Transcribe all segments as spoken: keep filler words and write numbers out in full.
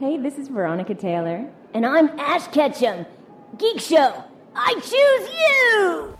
Hey, this is Veronica Taylor. And I'm Ash Ketchum. Geek Show, I choose you!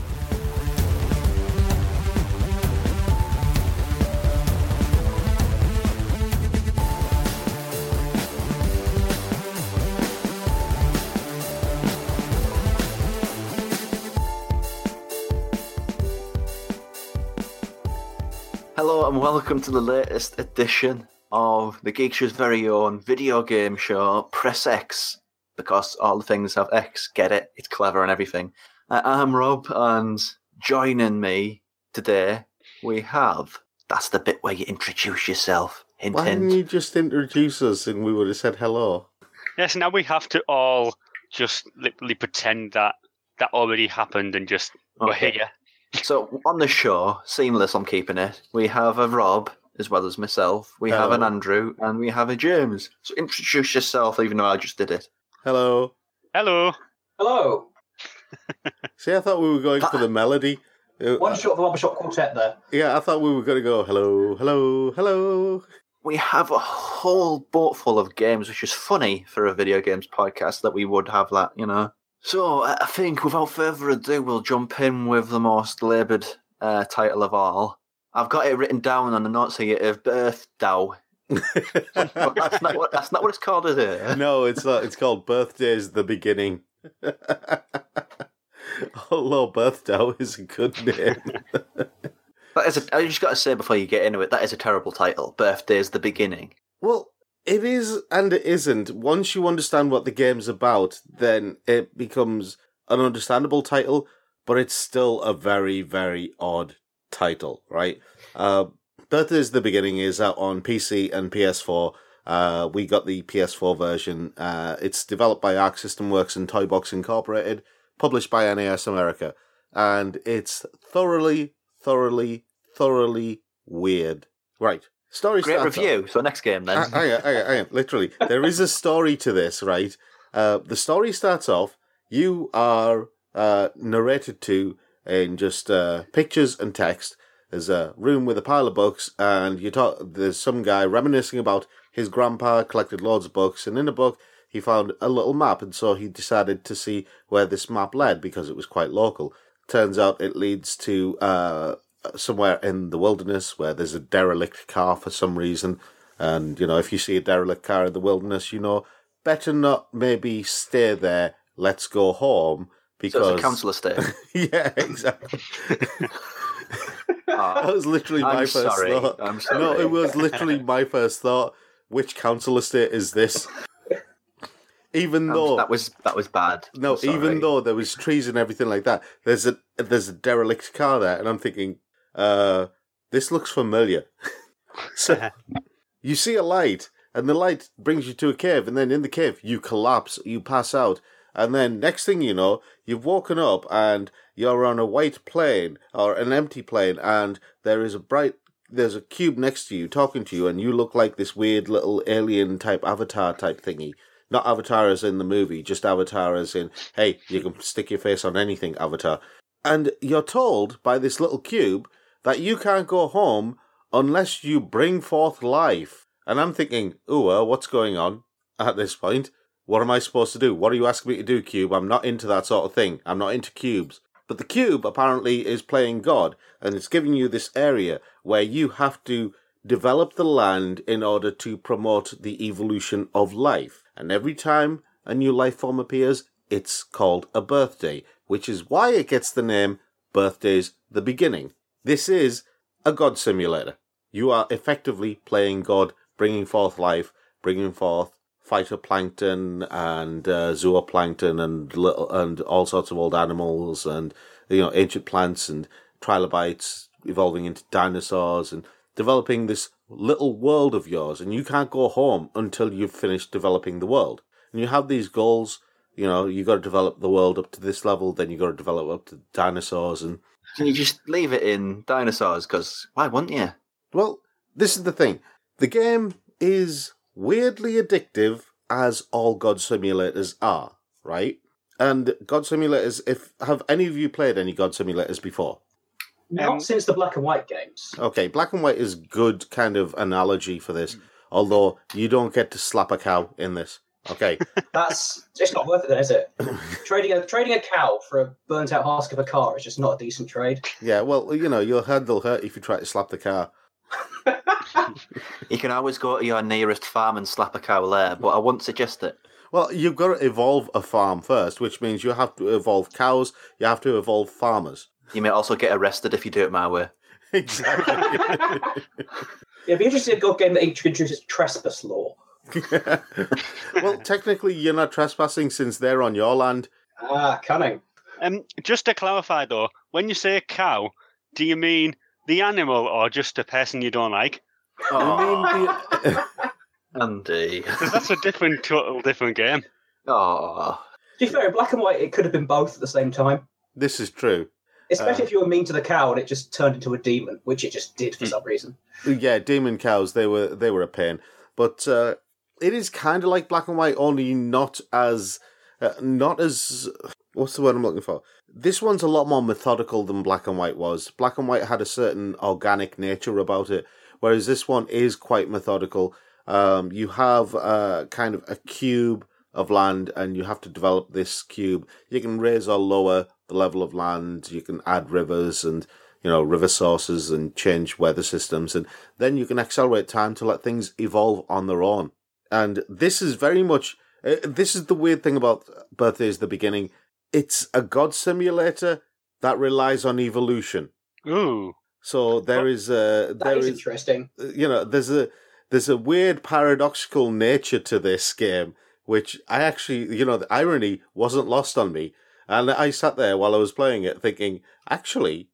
Hello and welcome to the latest edition of the Geek Show's very own video game show, Press X, because all the things have X, get it, it's clever and everything. Uh, I'm Rob, and joining me today we have, that's the bit where you introduce yourself, hint Why hint. didn't you just introduce us and we would have said hello? Yes, now we have to all just literally pretend that that already happened and just, we're Okay. here. So on the show, seamless I'm keeping it, we have a Rob, as well as myself, we have Hello. an Andrew, and we have a James. So introduce yourself, even though I just did it. Hello. Hello. Hello. See, I thought we were going for the melody. Uh, One shot of the Barbershop Quartet there. Yeah, I thought we were going to go hello, hello, hello. We have a whole boat full of games, which is funny for a video games podcast that we would have that, you know. So I think without further ado, we'll jump in with the most laboured uh, title of all. I've got it written down on the notes here of Birth Dow. But that's not what that's not what it's called, is it? No, it's not. It's called Birthday's the Beginning. Although Birthday is a good name. That is a, I just got to say before you get into it, that is a terrible title. Birthday's the Beginning. Well, it is and it isn't. Once you understand what the game's about, then it becomes an understandable title, but it's still a very, very odd title, right? Uh, Birthday's the Beginning is out on P C and P S four. Uh, we got the P S four version. Uh, it's developed by Arc System Works and Toybox Incorporated, published by N A S America, and it's thoroughly, thoroughly, thoroughly weird. Right. Story Great starts review. off- So next game then. I, I, I, I am, literally. There is a story to this, right? Uh, the story starts off, you are uh, narrated to in just uh, pictures and text. There's a room with a pile of books, and you talk. There's some guy reminiscing about his grandpa collected loads of books, and in a book he found a little map, and so he decided to see where this map led because it was quite local. Turns out it leads to uh, somewhere in the wilderness where there's a derelict car for some reason, and you know if you see a derelict car in the wilderness, you know better not maybe stay there. Let's go home because So it's a council estate. yeah, exactly. Oh, That was literally my I'm first sorry. thought. I'm sorry. No, it was literally my first thought. Which council estate is this? Even Um, though that was that was bad. no, I'm sorry. even though there was trees and everything like that, there's a there's a derelict car there, and I'm thinking, uh, this looks familiar. So you see a light, and the light brings you to a cave, and then in the cave you collapse, you pass out, and then next thing you know, you've woken up and you're on a white plane or an empty plane, and there is a bright, there's a cube next to you talking to you, and you look like this weird little alien type avatar type thingy. Not Avatar as in the movie, just Avatar as in, hey, you can stick your face on anything, Avatar. And you're told by this little cube that you can't go home unless you bring forth life. And I'm thinking, ooh, uh, what's going on at this point? What am I supposed to do? What are you asking me to do, cube? I'm not into that sort of thing. I'm not into cubes. But the cube apparently is playing God, and it's giving you this area where you have to develop the land in order to promote the evolution of life. And every time a new life form appears, it's called a birthday, which is why it gets the name Birthday's the Beginning. This is a God simulator. You are effectively playing God, bringing forth life, bringing forth phytoplankton and uh, zooplankton and little, and all sorts of old animals and you know ancient plants and trilobites evolving into dinosaurs and developing this little world of yours, and you can't go home until you've finished developing the world. And you have these goals, you know, you got to develop the world up to this level, then you got to develop up to dinosaurs, and Can you just leave it in dinosaurs? Because why wouldn't you? well, this is the thing. The game is weirdly addictive, as all God simulators are, right? And God simulators, if have any of you played any God simulators before? Not Um, since the black and white games. Okay, black and white is good kind of analogy for this. Although you don't get to slap a cow in this. Okay. That's it's not worth it, then, is it? trading a trading a cow for a burnt out husk of a car is just not a decent trade. Yeah, well, you know, your head will hurt if you try to slap the car. You can always go to your nearest farm and slap a cow there, but I wouldn't suggest it. Well, you've got to evolve a farm first, which means you have to evolve cows, you have to evolve farmers. You may also get arrested if you do it my way. Exactly. It'd be interesting if a game that introduces trespass law. Well, technically, you're not trespassing since they're on your land. Ah, cunning. Um, just to clarify though, when you say cow, do you mean the animal or just a person you don't like? Oh, Andy. Because that's a different, total different game. Oh. To be fair, in black and white, it could have been both at the same time. This is true. Especially Uh, if you were mean to the cow and it just turned into a demon, which it just did for some reason. Yeah, demon cows, they were they were a pain. But uh, it is kind of like black and white, only not as... Uh, not as... What's the word I'm looking for? This one's a lot more methodical than black and white was. Black and white had a certain organic nature about it, whereas this one is quite methodical. Um, you have uh, kind of a cube of land, and you have to develop this cube. You can raise or lower the level of land. You can add rivers and, you know, river sources and change weather systems. And then you can accelerate time to let things evolve on their own. And this is very much... Uh, this is the weird thing about Birthdays the Beginning. It's a god simulator that relies on evolution. Ooh. So there is a... That There is is, interesting. you know, there's a... There's a weird paradoxical nature to this game, which I actually, you know, the irony wasn't lost on me. And I sat there while I was playing it thinking, actually,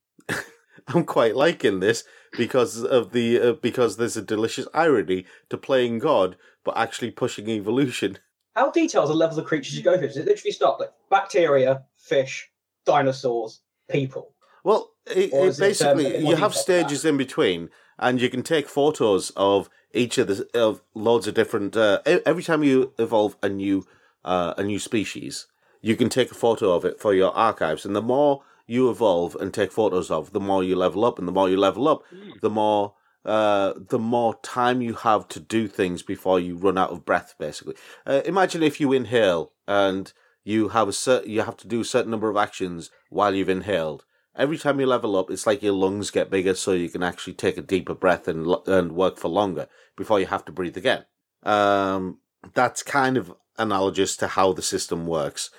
I'm quite liking this because of the, uh, because there's a delicious irony to playing God, but actually pushing evolution. How detailed are the levels of creatures you go through? Does it literally start like bacteria, fish, dinosaurs, people? Well, it, Or it is it, um, basically, a bit more you have detailed than stages in between, and you can take photos of each of the of loads of different. Uh, e- every time you evolve a new uh, a new species, you can take a photo of it for your archives. And the more you evolve and take photos of, the more you level up. And the more you level up, mm. the more uh, the more time you have to do things before you run out of breath. Basically, uh, imagine if you inhale and you have a cer- you have to do a certain number of actions while you've inhaled. Every time you level up, it's like your lungs get bigger, so you can actually take a deeper breath and and work for longer before you have to breathe again. Um, that's kind of analogous to how the system works,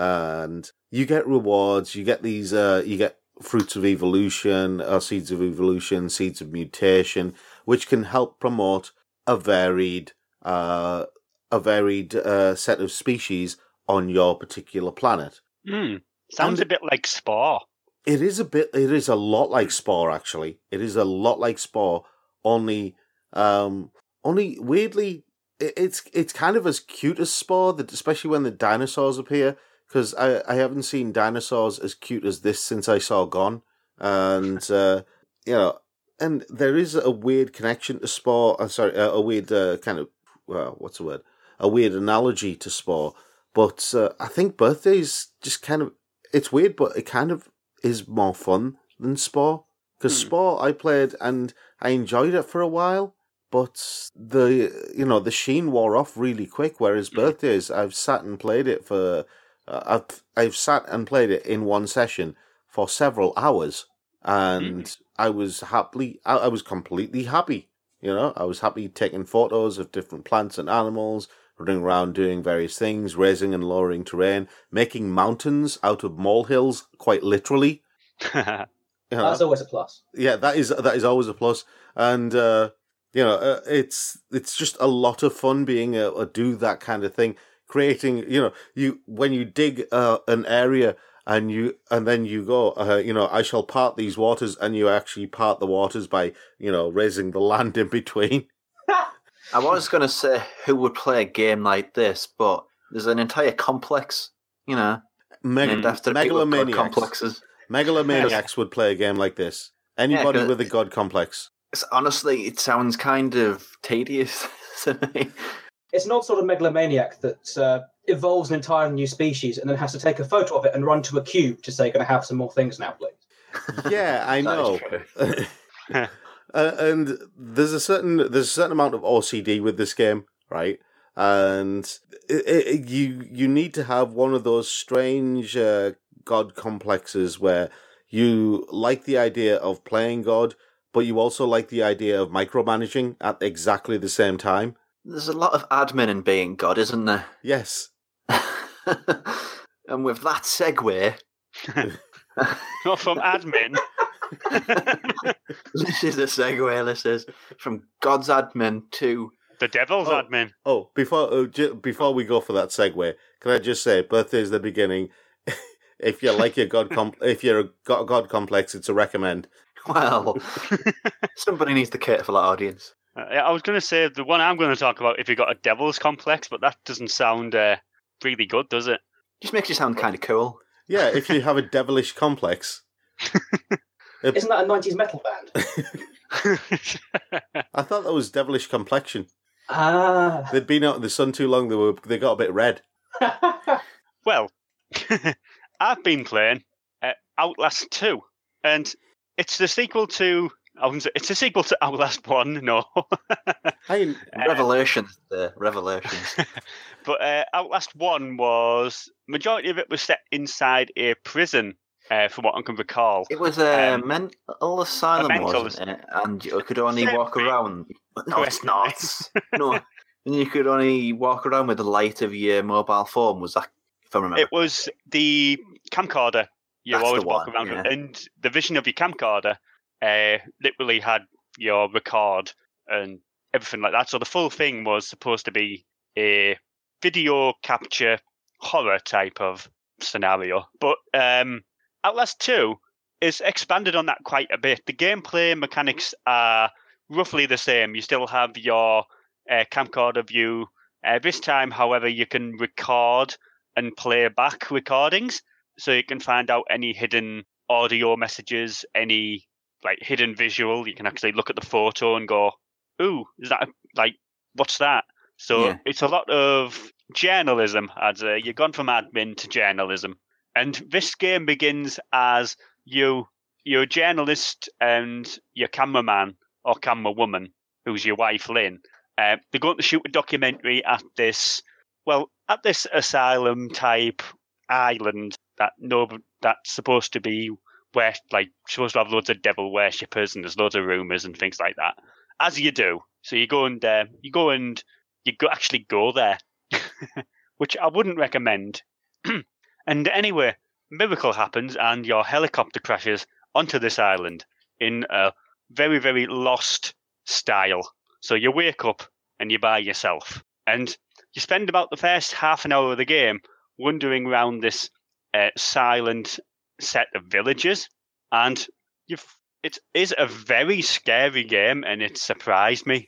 and you get rewards. You get these. Uh, you get fruits of evolution, or seeds of evolution, seeds of mutation, which can help promote a varied, uh, a varied uh, set of species on your particular planet. Mm. Sounds And- a bit like Spore. It is a bit. It is a lot like Spore. Actually, it is a lot like Spore. Only, um, only weirdly, it, it's it's kind of as cute as Spore. That especially when the dinosaurs appear, because I I haven't seen dinosaurs as cute as this since I saw Gone, and uh, you know, and there is a weird connection to Spore. I'm sorry, a, a weird uh, kind of well, what's the word? A weird analogy to Spore. But uh, I think Birthdays just kind of it's weird, but it kind of is more fun than Spore. Because Hmm. Spore I played and I enjoyed it for a while, but the you know the sheen wore off really quick. Whereas Birthdays, I've sat and played it for uh, I've I've sat and played it in one session for several hours, and I was happily I, I was completely happy. You know, I was happy taking photos of different plants and animals, running around doing various things, raising and lowering terrain, making mountains out of molehills, quite literally. You know? That's always a plus. Yeah, that is that is always a plus, and uh, you know, uh, it's it's just a lot of fun being able to do that kind of thing. Creating, you know, you when you dig uh, an area and you and then you go, uh, you know, I shall part these waters, and you actually part the waters by, you know, raising the land in between. I was going to say who would play a game like this, but there's an entire complex, you know, Meg- named after people with god megalomaniacs. complexes. Megalomaniacs would play a game like this. Anybody 'cause- with a god complex. It's, honestly, it sounds kind of tedious to me. It's an odd sort of megalomaniac that uh, evolves an entire new species and then has to take a photo of it and run to a cube to say, "Going to have some more things now, please." Yeah, I That know. is true. Uh, and there's a certain there's a certain amount of O C D with this game, right? And it, it, you you need to have one of those strange uh, God complexes where you like the idea of playing God, but you also like the idea of micromanaging at exactly the same time. There's a lot of admin in being God, isn't there? Yes. And with that segue... Not from admin. This is the segue, this is. From God's admin to... The devil's Oh. admin. Oh, before uh, j- before we go for that segue, can I just say, birthday's the beginning. If you like your God, com- if you're a God, God complex, it's a recommend. Well, somebody needs to cater for that audience. Uh, I was going to say the one I'm going to talk about if you've got a devil's complex, but that doesn't sound uh, really good, does it? Just makes you sound kind of cool. Yeah, if you have a devilish complex. Isn't that a nineties metal band? I thought that was devilish complexion. Ah. They'd been out in the sun too long. They were they got a bit red. Well, I've been playing uh, Outlast two, and it's the sequel to. I wouldn't say, it's a sequel to Outlast one, no. I Revelations, the revelations. But uh, Outlast one was majority of it was set inside a prison, uh, from what I can recall. It was a Um, mental asylum, a mental wasn't it? And you could only Same walk thing. around. No, it's not. No, and you could only walk around with the light of your mobile phone. Was that? If I remember, It was the camcorder you That's always the walk one, around yeah. with, and the vision of your camcorder uh, literally had your record and everything like that. So the full thing was supposed to be a video capture horror type of scenario. But um, Outlast two is expanded on that quite a bit. The gameplay mechanics are roughly the same. You still have your uh, camcorder view. Uh, this time, however, you can record and play back recordings, so you can find out any hidden audio messages, any like hidden visual. You can actually look at the photo and go, "Ooh, is that like what's that?" So Yeah. it's a lot of journalism. I'd say you've gone from admin to journalism, and this game begins as you, you're a journalist and your cameraman or camera woman, who's your wife Lynn. Uh, they're going to shoot a documentary at this, well, at this asylum type island that no, that's supposed to be where, like, supposed to have loads of devil worshippers and there's loads of rumors and things like that, as you do. So you go and uh, you go and you go actually go there, which I wouldn't recommend. And anyway, miracle happens and your helicopter crashes onto this island in a very very Lost style. So you wake up and you're by yourself, and you spend about the first half an hour of the game wandering around this uh, silent set of villages, and you've, it is a very scary game, and it surprised me.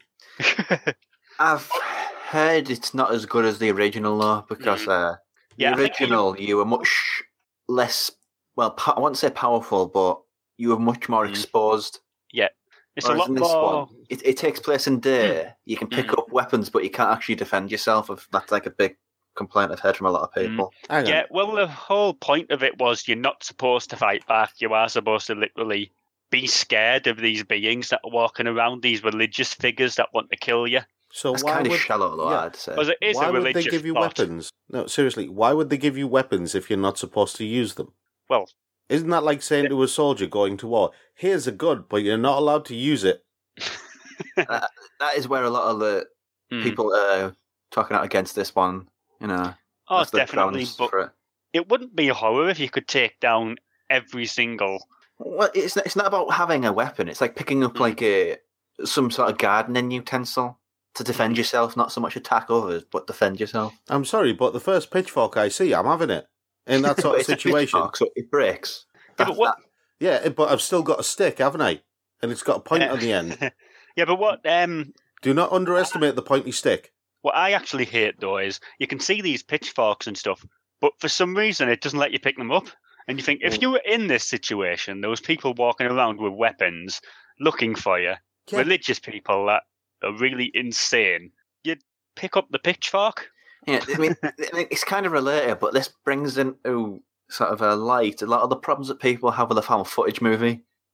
I've heard it's not as good as the original though, because Mm. uh, the Yeah, I think original you were much less. Well, po- I won't say powerful, but you were much more Mm. exposed. It's a Whereas lot in this more. one, it, it takes place in day. You can pick Mm. up weapons, but you can't actually defend yourself. If that's like a big complaint I've heard from a lot of people. hang on. Yeah, well, the whole point of it was you're not supposed to fight back. You are supposed to literally be scared of these beings that are walking around, these religious figures that want to kill you. So That's why kind of would shallow, though. yeah. I'd say. Because it is why a would religious they give you plot. weapons? No, seriously, why would they give you weapons if you're not supposed to use them? Well, Isn't that like saying to a soldier going to war, "Here's a gun, but you're not allowed to use it"? that, that is where a lot of the mm. people are talking out against this one. You know, oh, that's the definitely. grounds But for it. it wouldn't be a horror if you could take down every single. Well, it's not, it's not about having a weapon. It's like picking up Mm. like a some sort of gardening utensil to defend Mm. yourself, not so much attack others, but defend yourself. I'm sorry, but the first pitchfork I see, I'm having it in that sort But of it's a situation. pitchfork, so it breaks. Yeah, That- but what? Yeah, but I've still got a stick, haven't I? And it's got a point Uh, on the end. yeah, but what? Um, Do not underestimate the pointy stick. what I actually hate though is you can see these pitchforks and stuff, but for some reason it doesn't let you pick them up. And you think if Mm. you were in this situation, there was people walking around with weapons looking for you, Yeah. religious people that are really insane, you'd pick up the pitchfork. Yeah, I mean, I mean, it's kind of related, but this brings into sort of a light a lot of the problems that people have with a found footage movie.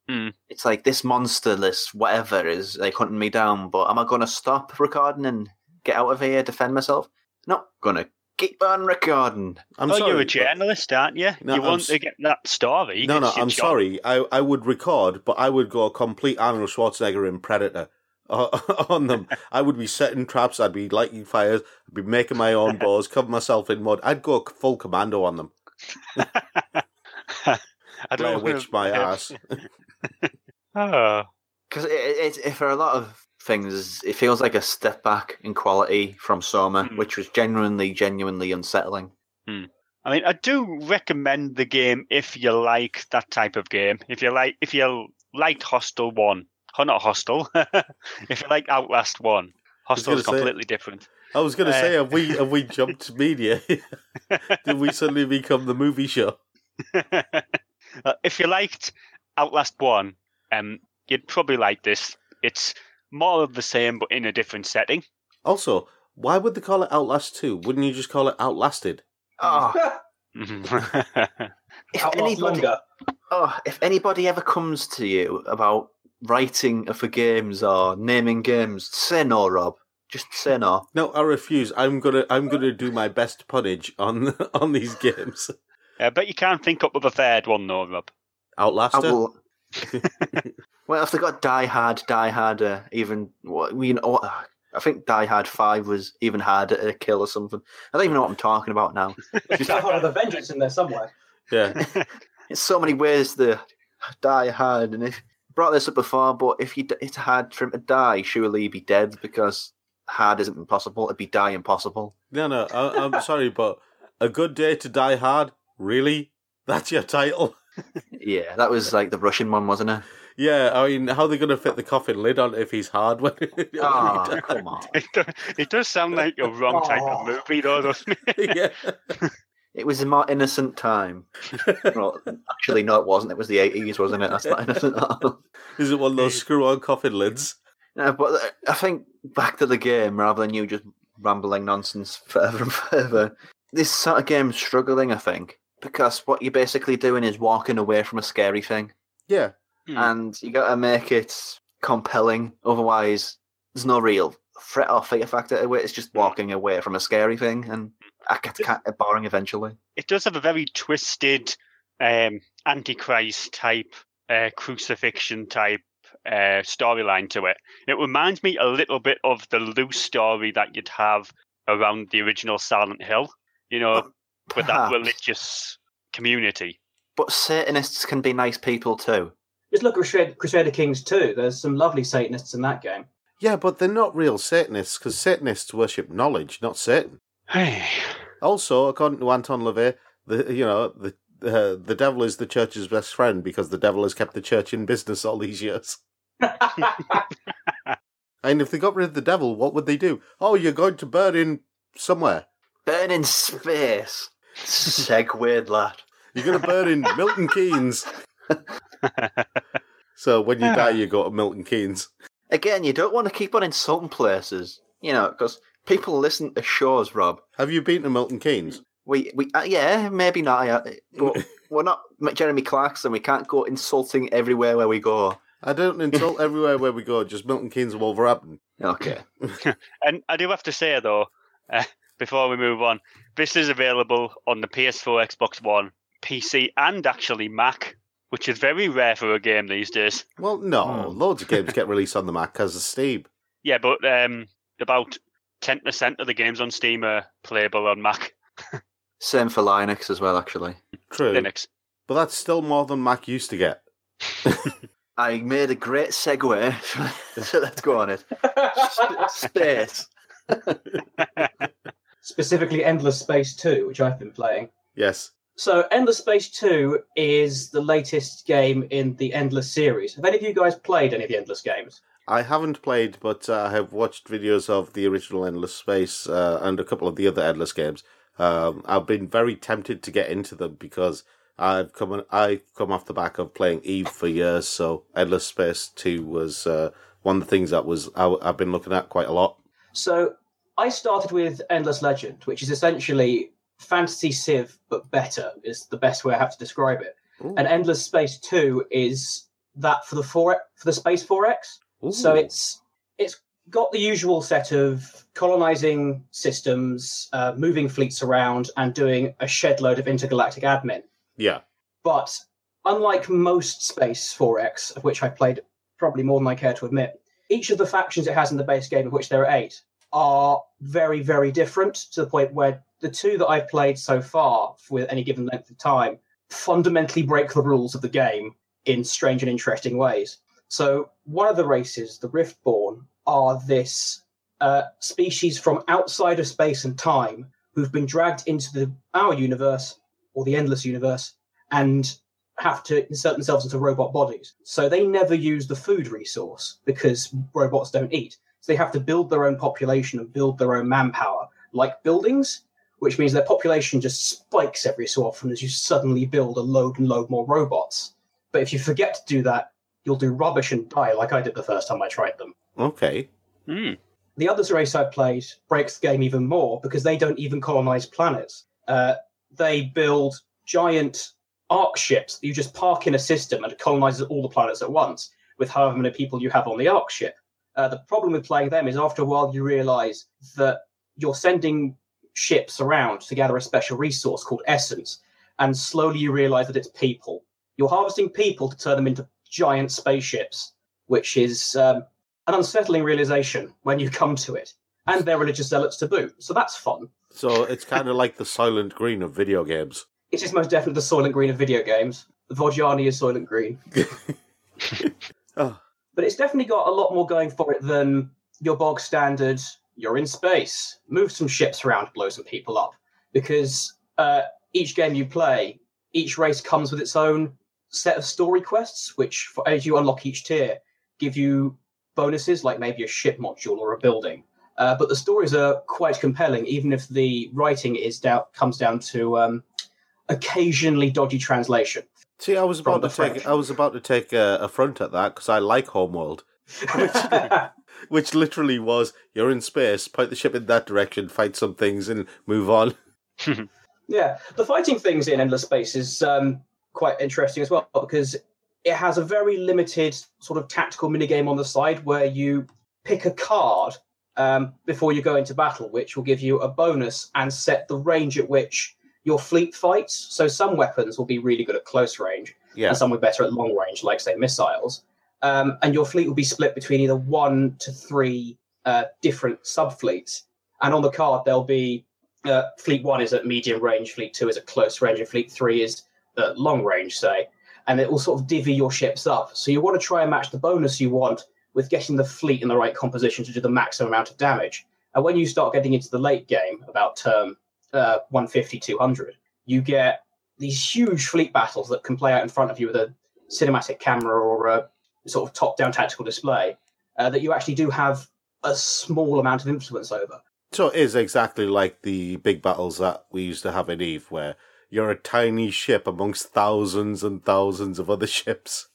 Mm. It's like this monster, this whatever is like hunting me down, but am I going to stop recording and get out of here, defend myself? Not going to keep on recording. I'm oh, sorry, you're a but- journalist, aren't you? No, you I'm want s- to get that story. No, no, It's your I'm job. sorry. I, I would record, but I would go complete Arnold Schwarzenegger in Predator uh, on them. I would be setting traps. I'd be lighting fires. I'd be making my own bows, cover myself in mud. I'd go full commando on them. I Blair don't Witch my ass. Oh. Because it, it, it, for a lot of things, it feels like a step back in quality from Soma, Mm. which was genuinely, genuinely unsettling. I mean, I do recommend the game if you like that type of game. If you like, if you liked Hostel One, oh, not Hostel. If you like Outlast One, Hostel is gonna say- completely different. I was going to Uh, say, have we have we jumped media? Did we suddenly become the movie show? Uh, if you liked Outlast One, um, you'd probably like this. It's more of the same, but in a different setting. Also, why would they call it Outlast two? Wouldn't you just call it Outlasted? Oh, Mm. if Outlast anybody, longer. oh, if anybody ever comes to you about writing for games or naming games, say no, Rob. Just say no. No, I refuse. I'm gonna I'm gonna do my best punnage on on these games. I bet you can't think up with a third one, though, Rob. I Outlaster. will. Well, if they got Die Hard, Die Harder, even what we know, I think Die Hard Five was even harder to kill or something. I don't even know what I'm talking about now. Just have one of the Vengeance in there somewhere. Yeah. It's so many ways to die hard, and if I brought this up before, but if you it's hard for him to die, surely he'd be dead because hard isn't impossible. It'd be die impossible. No, no. I, I'm sorry, but A Good Day to Die Hard. Really? That's your title? Yeah, that was like the Russian one, wasn't it? Yeah. I mean, how are they gonna fit the coffin lid on if he's hard? When Oh, come on. It does, it does sound like a wrong type of movie, though, doesn't it? Yeah. It was a more innocent time. Well, actually, no, it wasn't. It was the eighties, wasn't it? That's not innocent at all. Is it one of those screw-on coffin lids? No, but I think back to the game rather than you just rambling nonsense further and further. This sort of game's struggling, I think, because what you're basically doing is walking away from a scary thing, Yeah. Hmm. and you got to make it compelling. Otherwise, there's no real threat or fear factor to it. It's just walking away from a scary thing, and it gets kind of boring eventually. It does have a very twisted um, Antichrist type, uh, crucifixion type uh, storyline to it. It reminds me a little bit of the loose story that you'd have around the original Silent Hill, you know, with that Perhaps. religious community. But Satanists can be nice people too. Just look at Crusader, Crusader Kings two. There's some lovely Satanists in that game. Yeah, but they're not real Satanists because Satanists worship knowledge, not Satan. Hey. Also, according to Anton LaVey, the you know the uh, the devil is the church's best friend because the devil has kept the church in business all these years. And if they got rid of the devil, what would they do? Oh, you're going to burn in somewhere. Burn in space. Segwayed lad. You're going to burn in Milton Keynes. So when you die, you go to Milton Keynes. Again, you don't want to keep on insulting places, you know, because people listen to shows, Rob. Have you been to Milton Keynes? We, we, uh, yeah, maybe not, uh, but we're not Jeremy Clarkson. We can't go insulting everywhere where we go. I don't insult everywhere where we go, just Milton Keynes and Wolverhampton. Okay. And I do have to say, though, uh, before we move on, this is available on the P S four, Xbox One, P C, and actually Mac, which is very rare for a game these days. Well, no, Hmm. loads of games get released on the Mac as a Steam. Yeah, but um, about ten percent of the games on Steam are playable on Mac, Same for Linux as well, actually. True, Linux. but that's still more than Mac used to get. I made a great segue, so let's go on it. Space. Specifically, Endless Space two, which I've been playing. Yes. So, Endless Space two is the latest game in the Endless series. Have any of you guys played any of the Endless games? I haven't played, but uh, I have watched videos of the original Endless Space uh, and a couple of the other Endless games. Um, I've been very tempted to get into them because I've come I've come off the back of playing Eve for years, so Endless Space two was uh, one of the things that was I, I've been looking at quite a lot. So, I started with Endless Legend, which is essentially Fantasy Civ, but better, is the best way I have to describe it. Ooh. And Endless Space two is that for the four for the Space four X. So it's it's got the usual set of colonizing systems, uh, moving fleets around, and doing a shed load of intergalactic admin. Yeah. But unlike most Space four X, of which I've played probably more than I care to admit, each of the factions it has in the base game, of which there are eight, are very, very different, to the point where the two that I've played so far, with any given length of time, fundamentally break the rules of the game in strange and interesting ways. So one of the races, the Riftborn, are this uh, species from outside of space and time who've been dragged into the our universe, or the Endless Universe, and have to insert themselves into robot bodies. So they never use the food resource because robots don't eat. So they have to build their own population and build their own manpower, like buildings, which means their population just spikes every so often as you suddenly build a load and load more robots. But if you forget to do that, you'll do rubbish and die like I did the first time I tried them. Okay. Mm. The other race I played breaks the game even more because they don't even colonize planets. Uh, they build giant arc ships that you just park in a system and it colonizes all the planets at once with however many people you have on the arc ship. Uh, the problem with playing them is after a while you realize that you're sending ships around to gather a special resource called essence, and slowly you realize that it's people. You're harvesting people to turn them into giant spaceships, which is um, an unsettling realization when you come to it. And they're religious zealots to boot, so that's fun. So it's kind of like the Soylent Green of video games. It is most definitely the Soylent Green of video games. The Vojani is Soylent Green. Oh. But it's definitely got a lot more going for it than your bog standard, you're in space, move some ships around, blow some people up. Because uh, each game you play, each race comes with its own set of story quests, which, for, as you unlock each tier, give you bonuses, like maybe a ship module or a building. Uh, but the stories are quite compelling, even if the writing is down, comes down to um, occasionally dodgy translation. See, I was From about the to take French. I was about to take a, a front at that because I like Homeworld, which, which literally was you're in space, point the ship in that direction, fight some things, and move on. Yeah, the fighting things in Endless Space is um, quite interesting as well, because it has a very limited sort of tactical minigame on the side where you pick a card um, before you go into battle, which will give you a bonus and set the range at which your fleet fights. So some weapons will be really good at close range, Yeah. and some will be better at long range, like, say, missiles. Um, and your fleet will be split between either one to three uh, different subfleets. And on the card, there'll be uh, Fleet one is at medium range, Fleet two is at close range, and Fleet three is at long range, say. And it will sort of divvy your ships up. So you want to try and match the bonus you want with getting the fleet in the right composition to do the maximum amount of damage. And when you start getting into the late game, about term uh, one fifty, two hundred, you get these huge fleet battles that can play out in front of you with a cinematic camera or a sort of top-down tactical display uh, that you actually do have a small amount of influence over. So it is exactly like the big battles that we used to have in EVE, where you're a tiny ship amongst thousands and thousands of other ships.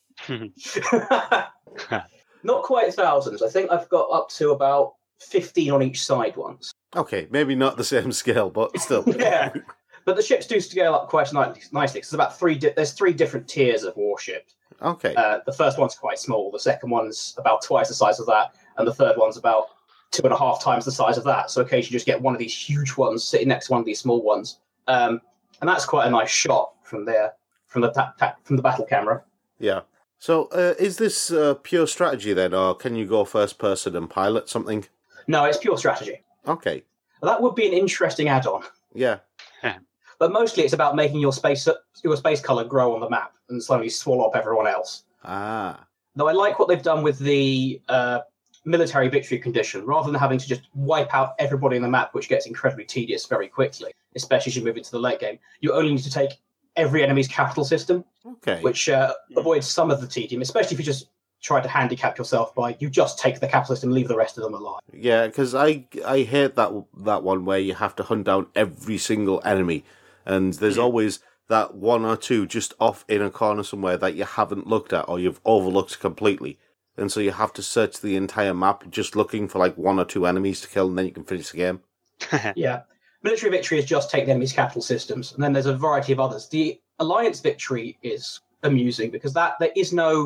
Not quite thousands. I think I've got up to about fifteen on each side once. Okay, maybe not the same scale, but still. Yeah. But the ships do scale up quite ni- nicely. There's about three. Di- there's three different tiers of warships. Okay. Uh, the first one's quite small. The second one's about twice the size of that, and the third one's about two and a half times the size of that. So occasionally, you just get one of these huge ones sitting next to one of these small ones, um, and that's quite a nice shot from there, from the ta- ta- from the battle camera. Yeah. So uh, is this uh, pure strategy then, or can you go first person and pilot something? No, it's pure strategy. Okay. That would be an interesting add-on. Yeah. But mostly it's about making your space your space color grow on the map and slowly swallow up everyone else. Ah. Though I like what they've done with the uh, military victory condition, rather than having to just wipe out everybody in the map, which gets incredibly tedious very quickly, especially as you move into the late game. You only need to take every enemy's capital system, Okay. which uh, avoids some of the tedium, especially if you just try to handicap yourself by you just take the capital system and leave the rest of them alive. Yeah, because I I hate that that one where you have to hunt down every single enemy, and there's Mm-hmm. always that one or two just off in a corner somewhere that you haven't looked at or you've overlooked completely, and so you have to search the entire map just looking for like one or two enemies to kill, and then you can finish the game. Yeah. Military victory is just take the enemy's capital systems, and then there's a variety of others. The Alliance victory is amusing because that there is no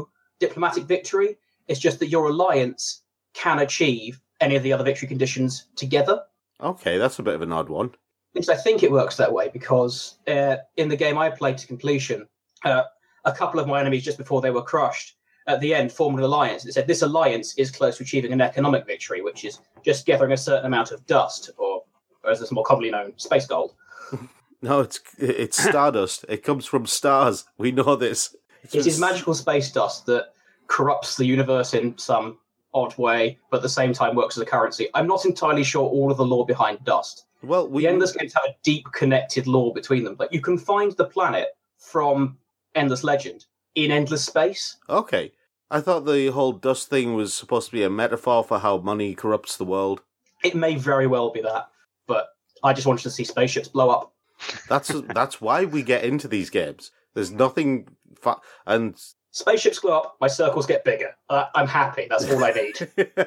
diplomatic victory. It's just that your alliance can achieve any of the other victory conditions together. Okay, that's a bit of an odd one. At least I think it works that way, because uh, in the game I played to completion, uh, a couple of my enemies, just before they were crushed, at the end formed an alliance. It said this alliance is close to achieving an economic victory, which is just gathering a certain amount of dust, or, or as it's more commonly known, space gold. No, it's it's stardust. It comes from stars. We know this. It's It is just- magical space dust that corrupts the universe in some odd way, but at the same time works as a currency. I'm not entirely sure all of the lore behind dust. Well, we The Endless games have a deep connected lore between them. Like, you can find the planet from Endless Legend in Endless Space. Okay. I thought the whole dust thing was supposed to be a metaphor for how money corrupts the world. It may very well be that, but I just wanted to see spaceships blow up. That's that's why we get into these games. There's nothing... Fa- and... Spaceships blow up, my circles get bigger. Uh, I'm happy. That's all I need.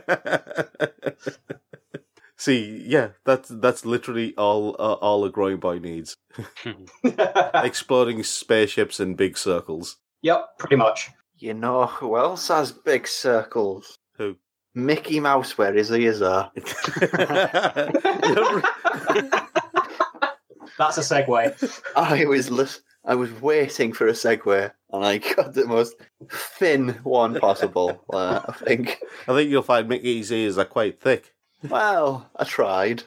See, yeah, that's that's literally all uh, all a growing boy needs. Exploding spaceships in big circles. Yep, pretty much. You know who else has big circles? Who? Mickey Mouse, where his ears are. That's a segue. I was lis- I was waiting for a segue, and I got the most thin one possible. Uh, I think. I think you'll find Mickey's ears are quite thick. Well, I tried.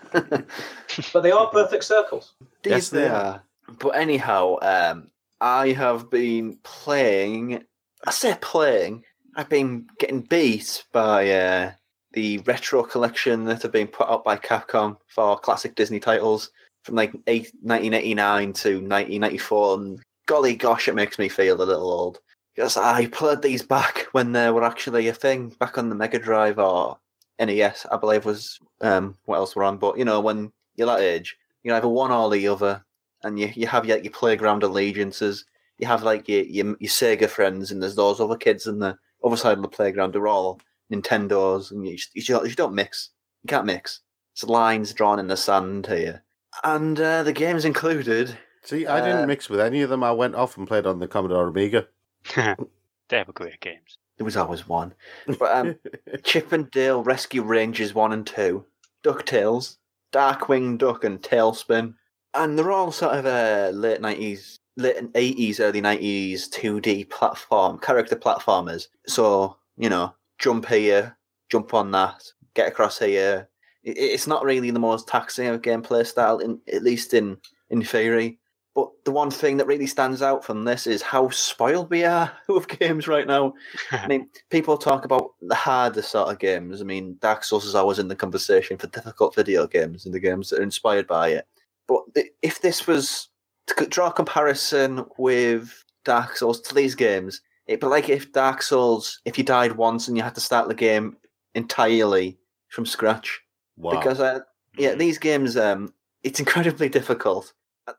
But they are perfect circles. These Yes, they they are. are. But anyhow, um, I have been playing. I say playing. I've been getting beat by uh, the retro collection that have been put out by Capcom for classic Disney titles from like eight, nineteen eighty-nine to nineteen ninety-four. And golly gosh, it makes me feel a little old. Because I played these back when they were actually a thing, back on the Mega Drive or N E S, I believe was um, what else we're on. But, you know, when you're that age, you either one or the other. And you, you have your, your playground allegiances. You have like your, your your Sega friends, and there's those other kids in the other side of the playground. They're all Nintendos, and you just, you just, you don't mix. You can't mix. It's lines drawn in the sand here. And uh, the games included. See, I didn't Uh, mix with any of them. I went off and played on the Commodore Amiga. They were great games. There was always one. But um, Chip and Dale Rescue Rangers one and two, DuckTales, Darkwing Duck and Tailspin. And they're all sort of uh, late nineties, late eighties, early nineties two D platform, character platformers. So, you know, jump here, jump on that, get across here. It, it's not really the most taxing of gameplay style, in, at least in, in theory. But the one thing that really stands out from this is how spoiled we are with games right now. I mean, people talk about the harder sort of games. I mean, Dark Souls is always in the conversation for difficult video games and the games that are inspired by it. But if this was to draw a comparison with Dark Souls to these games, it'd be like if Dark Souls, if you died once and you had to start the game entirely from scratch. Wow. Because, uh, yeah, these games, um, it's incredibly difficult.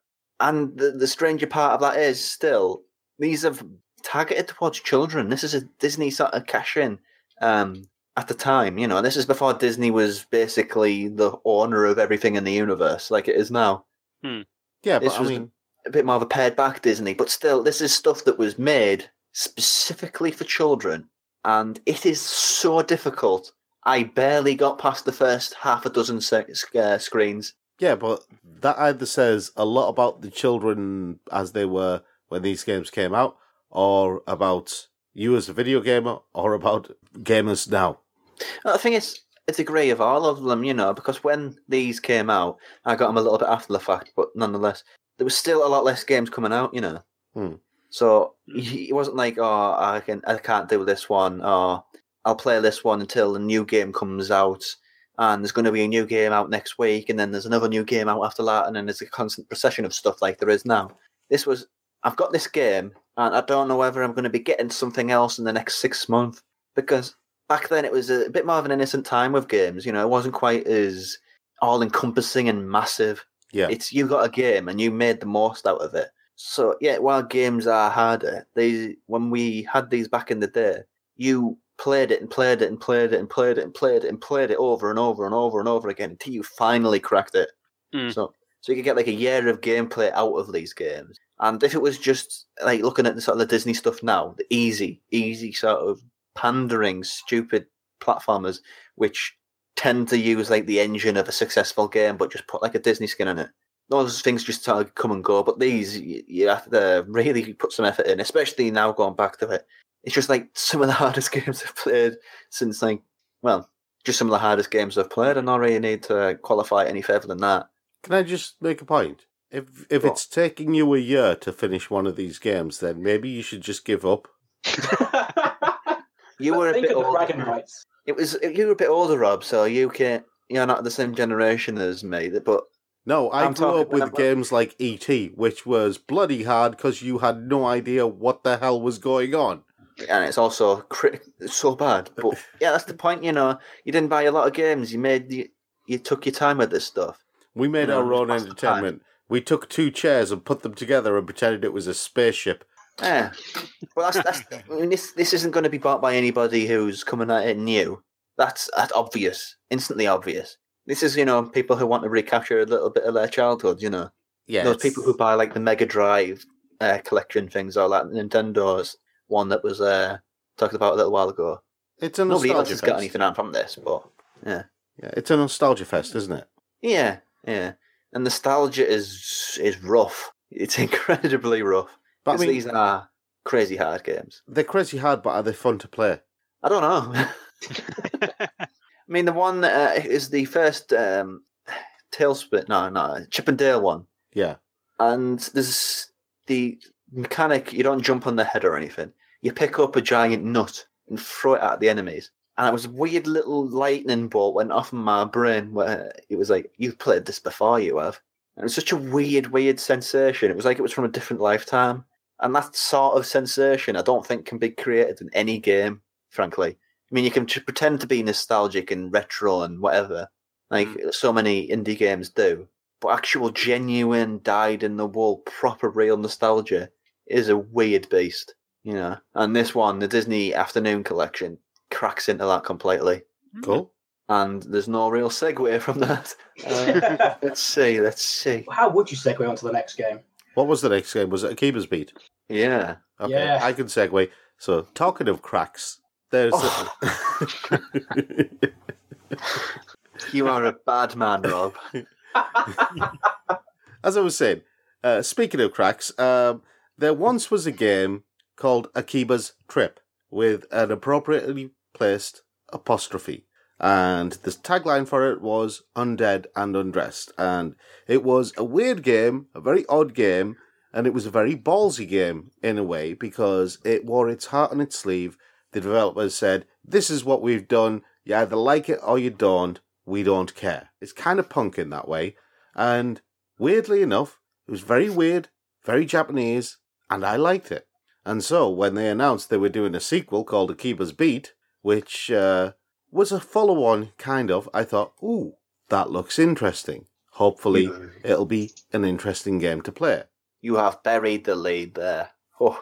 And the, the stranger part of that is still, these are targeted towards children. This is a Disney sort of cash-in um, at the time. You know, this is before Disney was basically the owner of everything in the universe, like it is now. Hmm. yeah, This but I was mean, a bit more of a pared-back Disney, but still, this is stuff that was made specifically for children, and it is so difficult. I barely got past the first half a dozen se- uh, screens. yeah, but that either says a lot about the children as they were when these games came out, or about you as a video gamer, or about gamers now. I think it's a degree of all of them, you know, because when these came out, I got them a little bit after the fact, but nonetheless, there was still a lot less games coming out, you know. Hmm. So it wasn't like, oh, I can, I can't do this one, or I'll play this one until a new game comes out, and there's going to be a new game out next week, and then there's another new game out after that, and then there's a constant procession of stuff like there is now. This was, I've got this game, and I don't know whether I'm going to be getting something else in the next six months, because back then it was a bit more of an innocent time with games, you know, it wasn't quite as all-encompassing and massive. Yeah. It's, you got a game, and you made the most out of it. So, yeah, while games are harder, they when we had these back in the day, you played it and played it and played it and played it and played it and played it over and over and over and over again until you finally cracked it. Mm. So So you could get like a year of gameplay out of these games. And if it was just like looking at the sort of the Disney stuff now, the easy, easy sort of pandering, stupid platformers, which tend to use like the engine of a successful game, but just put like a Disney skin on it. Those things just sort of come and go. But these, you, you have to really put some effort in, especially now going back to it. It's just like some of the hardest games I've played since like, well, just some of the hardest games I've played, and I don't really need to qualify any further than that. Can I just make a point? If if it's taking you a year to finish one of these games, then maybe you should just give up. You were a Think bit of the older. bragging rights. It was you were a bit older, Rob, so you can you're not the same generation as me. But No, I I'm grew talking up with about- games like E T, which was bloody hard because you had no idea what the hell was going on. and it's also crit- it's so bad. But yeah, that's the point. You know, you didn't buy a lot of games. You made you, you took your time with this stuff. We made You know, our own just pass the time. entertainment. We took two chairs and put them together and pretended it was a spaceship. Yeah. Well, that's that's. I mean, this this isn't going to be bought by anybody who's coming at it new. That's that's obvious, instantly obvious. This is, you know, people who want to recapture a little bit of their childhood. You know, Yeah, those it's- people who buy like the Mega Drive uh, collection things or that Nintendo's one that was uh, talked about a little while ago. It's a Nobody else nostalgia has fest. got anything out from this, but yeah, Yeah, it's a nostalgia fest, isn't it? yeah, yeah. And nostalgia is is rough. It's incredibly rough. But I Because mean, these are crazy hard games. they're crazy hard, but are they fun to play? I don't know. I mean, the one uh, is the first um, Tailspin, no, no, Chip and Dale one. Yeah. And there's the mechanic, you don't jump on the head or anything. You pick up a giant nut and throw it at the enemies. And it was a weird little lightning bolt went off in my brain where it was like, you've played this before, you have. And it was such a weird, weird sensation. It was like it was from a different lifetime. And that sort of sensation, I don't think can be created in any game, frankly. I mean, you can t- pretend to be nostalgic and retro and whatever, like mm. so many indie games do. But actual, genuine, dyed-in-the-wool, proper, real nostalgia is a weird beast, you know. And this one, the Disney Afternoon Collection, cracks into that completely. Cool. And there's no real segue from that. Uh, let's see, let's see. How would you segue on to the next game? What was the next game? Was it Akiba's Beat? Yeah. Okay, Yeah. I can segue. So, talking of cracks, there's... Oh. You are a bad man, Rob. As I was saying, uh, speaking of cracks, um, there once was a game called Akiba's Trip with an appropriately placed apostrophe. And the tagline for it was Undead and Undressed. And it was a weird game, a very odd game, and it was a very ballsy game in a way because it wore its heart on its sleeve. The developers said, this is what we've done. You either like it or you don't. We don't care. It's kind of punk in that way. And weirdly enough, it was very weird, very Japanese, and I liked it. And so when they announced they were doing a sequel called Akiba's Beat, which uh, was a follow-on, kind of, I thought, ooh, that looks interesting. Hopefully it'll be an interesting game to play. You have buried the lead there. Oh.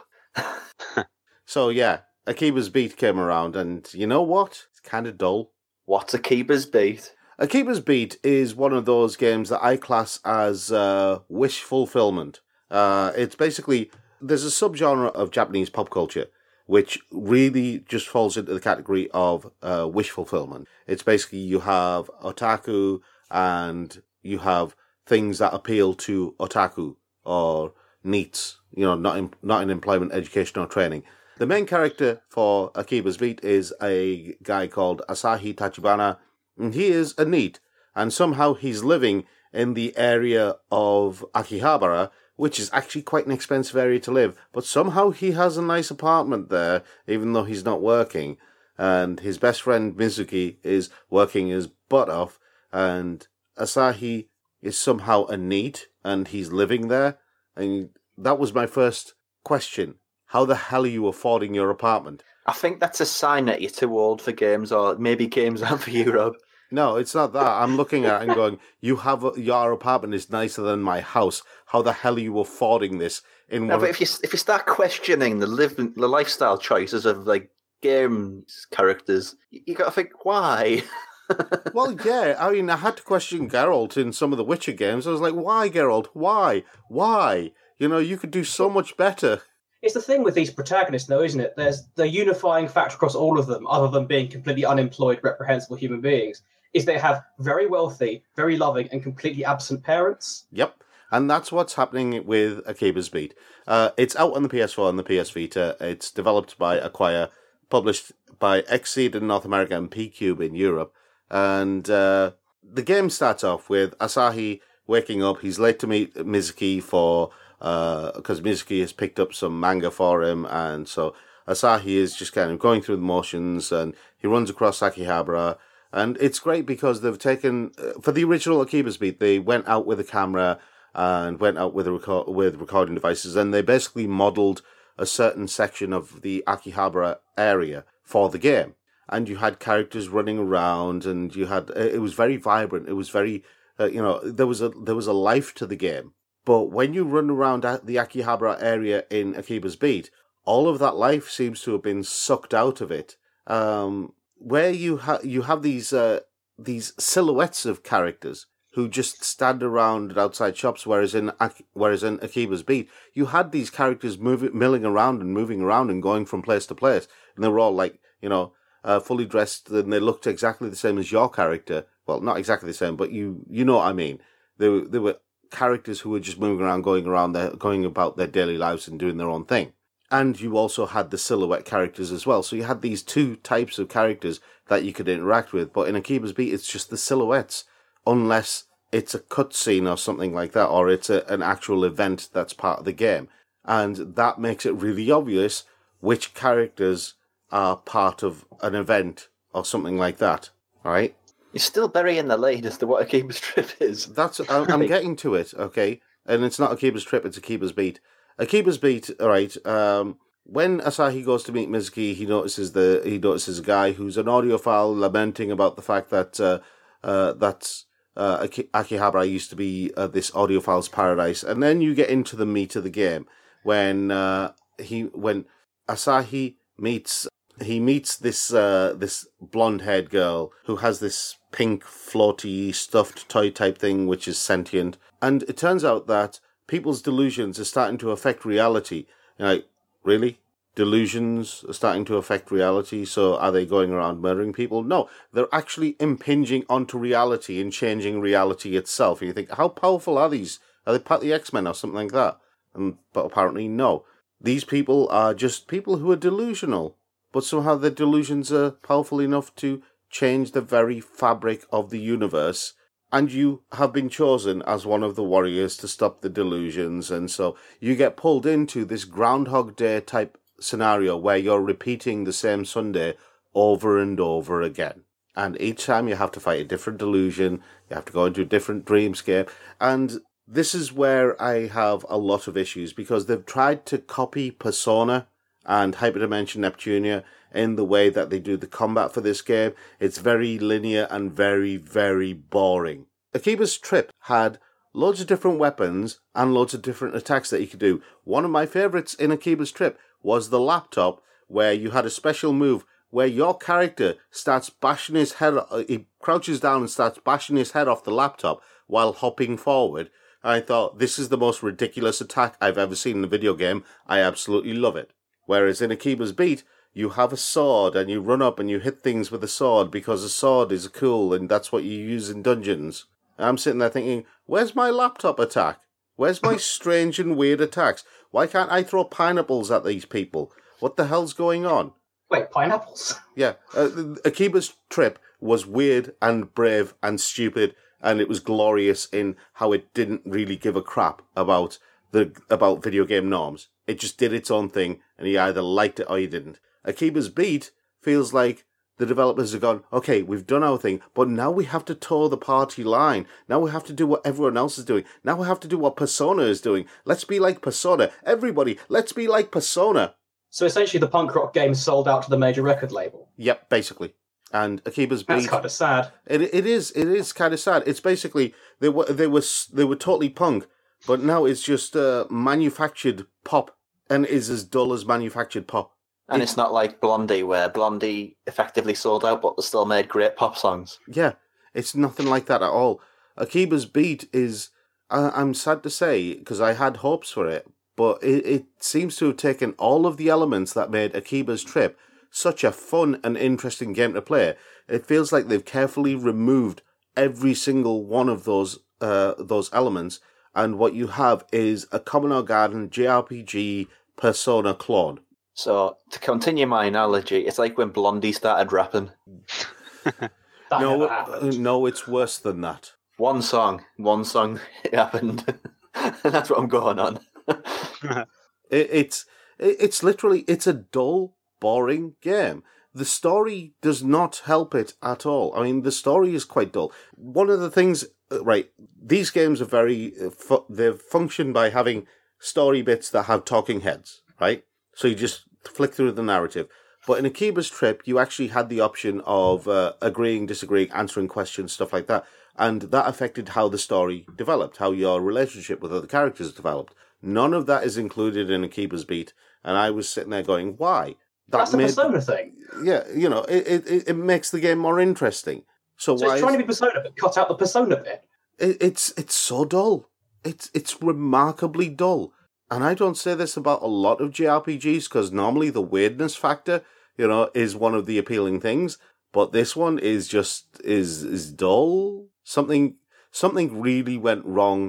So yeah, Akiba's Beat came around, and you know what? It's kind of dull. What's Akiba's Beat? Akiba's Beat is one of those games that I class as uh, wish fulfillment. Uh, it's basically, there's a subgenre of Japanese pop culture which really just falls into the category of uh, wish fulfillment. It's basically you have otaku and you have things that appeal to otaku or neets, you know, not in, not in employment, education or training. The main character for Akiba's Beat is a guy called Asahi Tachibana, and he is a NEET, and somehow he's living in the area of Akihabara, which is actually quite an expensive area to live, but somehow he has a nice apartment there, even though he's not working, and his best friend Mizuki is working his butt off, and Asahi is somehow a NEET, and he's living there, and that was my first question. How the hell are you affording your apartment? I think that's a sign that you're too old for games, or maybe games aren't for you, Rob. No, it's not that. I'm looking at it and going, you have a, your apartment is nicer than my house. How the hell are you affording this? In No, one but if you if you start questioning the live the lifestyle choices of like games characters, you, you got to think why. Well, yeah, I mean, I had to question Geralt in some of the Witcher games. I was like, why, Geralt? Why? Why? You know, you could do so much better. It's the thing with these protagonists, though, isn't it? There's the unifying factor across all of them, other than being completely unemployed, reprehensible human beings, is they have very wealthy, very loving, and completely absent parents. Yep. And that's what's happening with Akiba's Beat. Uh, it's out on the P S four and the P S Vita. It's developed by Acquire, published by Xseed in North America and P-Cube in Europe. And uh, the game starts off with Asahi waking up. He's late to meet Mizuki for because uh, Mizuki has picked up some manga for him. And so Asahi is just kind of going through the motions, and he runs across Akihabara. And it's great because they've taken, uh, for the original Akiba's Beat, they went out with a camera and went out with a record, with recording devices, and they basically modelled a certain section of the Akihabara area for the game. And you had characters running around, and you had, it was very vibrant. It was very, uh, you know, there was a there was a life to the game. But when you run around the Akihabara area in Akiba's Beat, all of that life seems to have been sucked out of it. Um, where you ha- you have these uh, these silhouettes of characters who just stand around outside shops, whereas in whereas in Akiba's Beat, you had these characters moving, milling around and moving around and going from place to place, and they were all like, you know, uh, fully dressed, and they looked exactly the same as your character. Well, not exactly the same, but you you know what I mean. They were, they were characters who were just moving around, going around, their, going about their daily lives and doing their own thing. And you also had the silhouette characters as well. So you had these two types of characters that you could interact with. But in Akiba's Beat, it's just the silhouettes, unless it's a cutscene or something like that, or it's a, an actual event that's part of the game. And that makes it really obvious which characters are part of an event or something like that, right? You're still burying the lead as to what Akiba's Trip is. That's I'm, I'm getting to it, okay? And it's not Akiba's Trip, it's Akiba's Beat. Akiba's Beat, all right, um, when Asahi goes to meet Mizuki, he notices the he notices a guy who's an audiophile lamenting about the fact that uh, uh, that's uh, Aki- Akihabara used to be uh, this audiophile's paradise. And then you get into the meat of the game when uh, he when Asahi meets he meets this uh, this blonde-haired girl who has this pink floaty stuffed toy type thing which is sentient, and it turns out that people's delusions are starting to affect reality. You're like, really? Delusions are starting to affect reality, so are they going around murdering people? No, they're actually impinging onto reality and changing reality itself. And you think, how powerful are these? Are they part of the X-Men or something like that? And, but apparently no. These people are just people who are delusional, but somehow their delusions are powerful enough to change the very fabric of the universe. And you have been chosen as one of the warriors to stop the delusions. And so you get pulled into this Groundhog Day type scenario where you're repeating the same Sunday over and over again. And each time you have to fight a different delusion. You have to go into a different dreamscape. And this is where I have a lot of issues, because they've tried to copy Persona and Hyperdimension Neptunia in the way that they do the combat for this game. It's very linear and very, very boring. Akiba's Trip had loads of different weapons and loads of different attacks that you could do. One of my favourites in Akiba's Trip was the laptop, where you had a special move where your character starts bashing his head, he crouches down and starts bashing his head off the laptop while hopping forward. I thought, this is the most ridiculous attack I've ever seen in a video game. I absolutely love it. Whereas in Akiba's Beat, you have a sword and you run up and you hit things with a sword because a sword is cool and that's what you use in dungeons. And I'm sitting there thinking, where's my laptop attack? Where's my strange and weird attacks? Why can't I throw pineapples at these people? What the hell's going on? Wait, pineapples? Yeah, uh, Akiba's Trip was weird and brave and stupid, and it was glorious in how it didn't really give a crap about the about video game norms. It just did its own thing, and you either liked it or you didn't. Akiba's Beat feels like the developers have gone, okay, we've done our thing, but now we have to toe the party line. Now we have to do what everyone else is doing. Now we have to do what Persona is doing. Let's be like Persona. Everybody, let's be like Persona. So essentially the punk rock game sold out to the major record label. Yep, basically. And Akiba's Beat. That's kind of sad. It it is it is kind of sad. It's basically they were they were they were totally punk, but now it's just uh, manufactured pop, and is as dull as manufactured pop. And It- it's not like Blondie, where Blondie effectively sold out, but still made great pop songs. Yeah, it's nothing like that at all. Akiba's Beat is, I, I'm sad to say, because I had hopes for it, but it, it seems to have taken all of the elements that made Akiba's Trip such a fun and interesting game to play. It feels like they've carefully removed every single one of those uh, those elements, and what you have is a Commodore Garden J R P G Persona clone. So, to continue my analogy, it's like when Blondie started rapping. That no, never uh, happened. no, it's worse than that. One song, one song, it happened. And that's what I'm going on. It, it's it, it's literally it's a dull, boring game. The story does not help it at all. I mean, the story is quite dull. One of the things, uh, right? These games are very uh, fu- they function by having story bits that have talking heads, right? So you just flick through the narrative. But in Akiba's Trip, you actually had the option of uh, agreeing, disagreeing, answering questions, stuff like that. And that affected how the story developed, how your relationship with other characters developed. None of that is included in Akiba's Beat. And I was sitting there going, why? That That's a made- Persona thing. Yeah, you know, it, it, it makes the game more interesting. So, So why it's trying is- to be Persona, but cut out the Persona bit. it, it's it's so dull. It's it's remarkably dull. And I don't say this about a lot of J R P Gs, because normally the weirdness factor, you know, is one of the appealing things. But this one is just is is dull. Something something really went wrong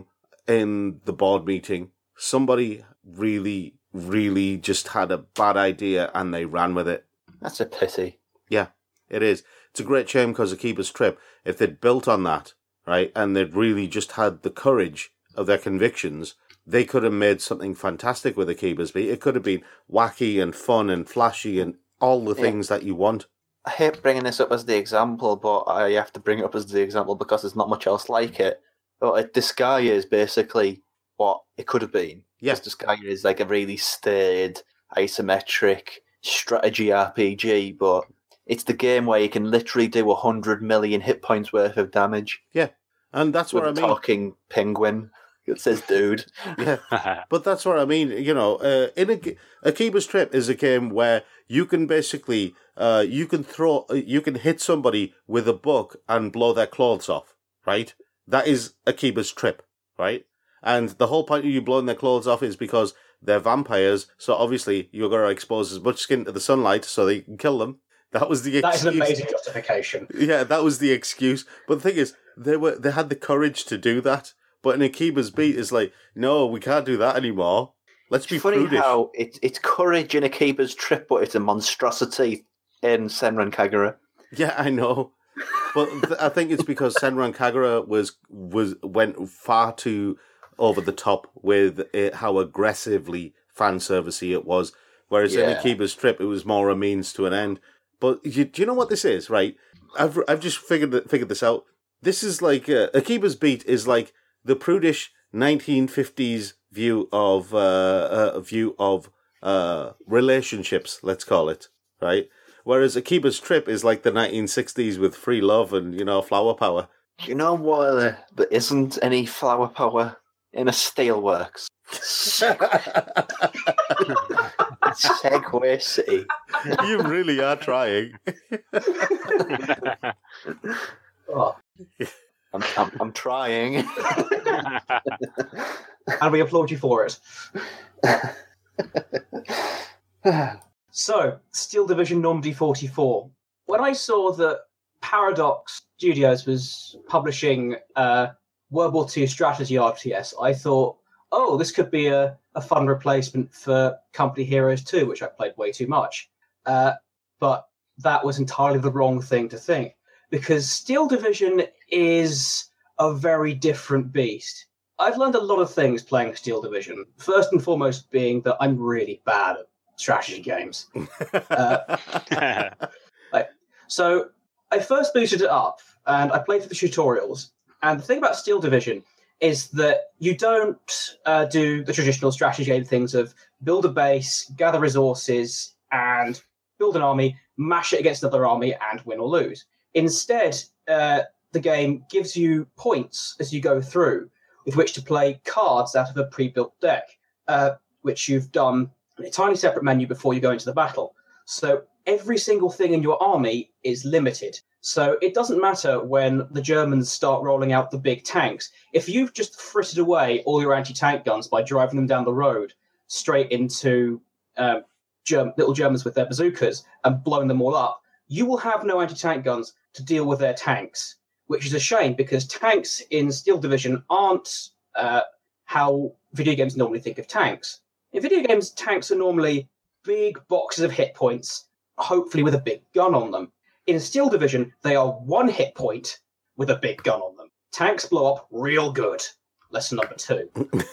in the board meeting. Somebody really, really just had a bad idea and they ran with it. That's a pity. Yeah, it is. It's a great shame because Akiba's Trip, if they'd built on that, right, and they'd really just had the courage of their convictions, they could have made something fantastic with Akiba's Beat. It could have been wacky and fun and flashy and all the Yeah. things that you want. I hate bringing this up as the example, but I have to bring it up as the example because there's not much else like it. But Disgaea is basically what it could have been. Yeah. Because Disgaea is like a really staid, isometric strategy R P G, but it's the game where you can literally do one hundred million hit points worth of damage And that's with what I a mean. talking penguin. It says dude. Yeah. But that's what I mean, you know, uh, in a, g- Akiba's Trip is a game where you can basically, uh, you can throw, uh, you can hit somebody with a book and blow their clothes off, right? That is Akiba's Trip, right? And the whole point of you blowing their clothes off is because they're vampires, so obviously you're going to expose as much skin to the sunlight so that you can kill them. That was the That excuse. is an amazing justification. Yeah, that was the excuse. But the thing is, they were they had the courage to do that. But in Akiba's Beat, it's like, no, we can't do that anymore. Let's be It's funny prudish. how it's it's courage in Akiba's Trip, but it's a monstrosity in Senran Kagura. Yeah, I know. But th- I think it's because Senran Kagura was was went far too over the top with it, how aggressively fan servicey it was. Whereas in Yeah. Akiba's Trip, it was more a means to an end. But you, do you know what this is, right? I've I've just figured it- figured this out. This is like uh, Akiba's Beat is like the prudish nineteen fifties view of uh, uh view of uh relationships, let's call it, right? Whereas Akiba's Trip is like the nineteen sixties with free love and, you know, flower power. Do you know what? Uh, there isn't any flower power in a Steelworks. Segway City. You really are trying. Oh, I'm, I'm, I'm trying. and we applaud you for it. So, Steel Division Normandy forty-four. When I saw that Paradox Studios was publishing uh, World War Two strategy R T S, I thought, oh, this could be a, a fun replacement for Company Heroes two, which I played way too much. Uh, but that was entirely the wrong thing to think, because Steel Division is a very different beast. I've learned a lot of things playing Steel Division. First and foremost being that I'm really bad at strategy games. Uh, So I first booted it up and I played through the tutorials. And the thing about Steel Division is that you don't uh, do the traditional strategy game things of build a base, gather resources, and build an army, mash it against another army, and win or lose. Instead, uh, the game gives you points as you go through with which to play cards out of a pre-built deck, uh, which you've done in a tiny separate menu before you go into the battle. So every single thing in your army is limited. So it doesn't matter when the Germans start rolling out the big tanks. If you've just frittered away all your anti-tank guns by driving them down the road straight into um, Germ- little Germans with their bazookas and blowing them all up, you will have no anti-tank guns to deal with their tanks, which is a shame because tanks in Steel Division aren't uh, how video games normally think of tanks. In video games, tanks are normally big boxes of hit points, hopefully with a big gun on them. In Steel Division, they are one hit point with a big gun on them. Tanks blow up real good. Lesson number two.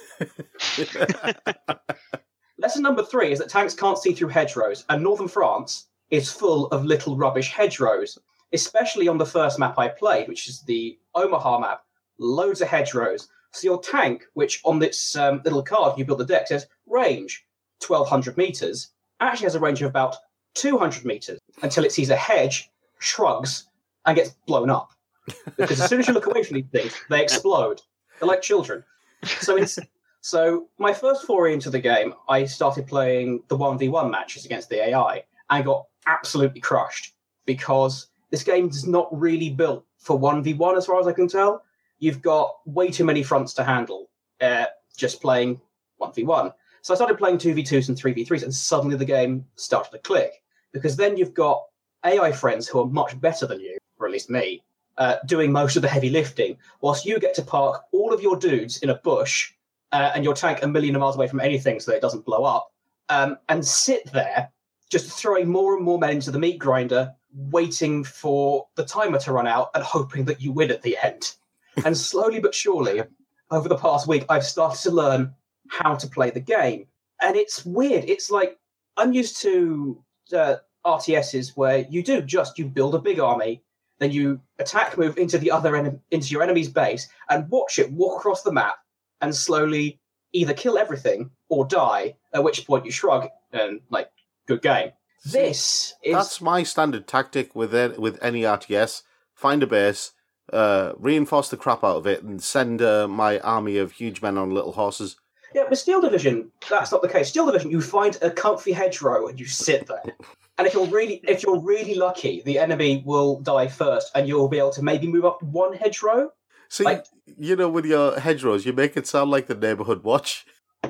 Lesson number three is that tanks can't see through hedgerows, and northern France is full of little rubbish hedgerows, especially on the first map I played, which is the Omaha map. Loads of hedgerows. So your tank, which on this um, little card you build the deck says range twelve hundred meters, actually has a range of about two hundred meters until it sees a hedge, shrugs, and gets blown up. Because as soon as you look away from these things, they explode. They're like children. So it's so my first foray into the game, I started playing the one v one matches against the A I and got absolutely crushed because this game is not really built for one v one as far as I can tell. You've got way too many fronts to handle uh, just playing one v one. So I started playing two v twos and three v threes, and suddenly the game started to click. Because then you've got A I friends who are much better than you, or at least me, uh, doing most of the heavy lifting, whilst you get to park all of your dudes in a bush uh, and your tank a million miles away from anything so that it doesn't blow up, um, and sit there just throwing more and more men into the meat grinder, waiting for the timer to run out and hoping that you win at the end. And slowly but surely, over the past week, I've started to learn how to play the game. And it's weird. It's like, I'm used to uh, R T Ss where you do just, you build a big army, then you attack move into the other en- into your enemy's base and watch it walk across the map and slowly either kill everything or die, at which point you shrug and, like, good game. See, this is... That's my standard tactic with it, with any R T S. Find a base, uh, reinforce the crap out of it, and send uh, my army of huge men on little horses. Yeah, but Steel Division, that's not the case. Steel Division, you find a comfy hedgerow and you sit there. And if you're really if you're really lucky, the enemy will die first and you'll be able to maybe move up one hedgerow. See, like, you know, with your hedgerows, you make it sound like the Neighbourhood Watch.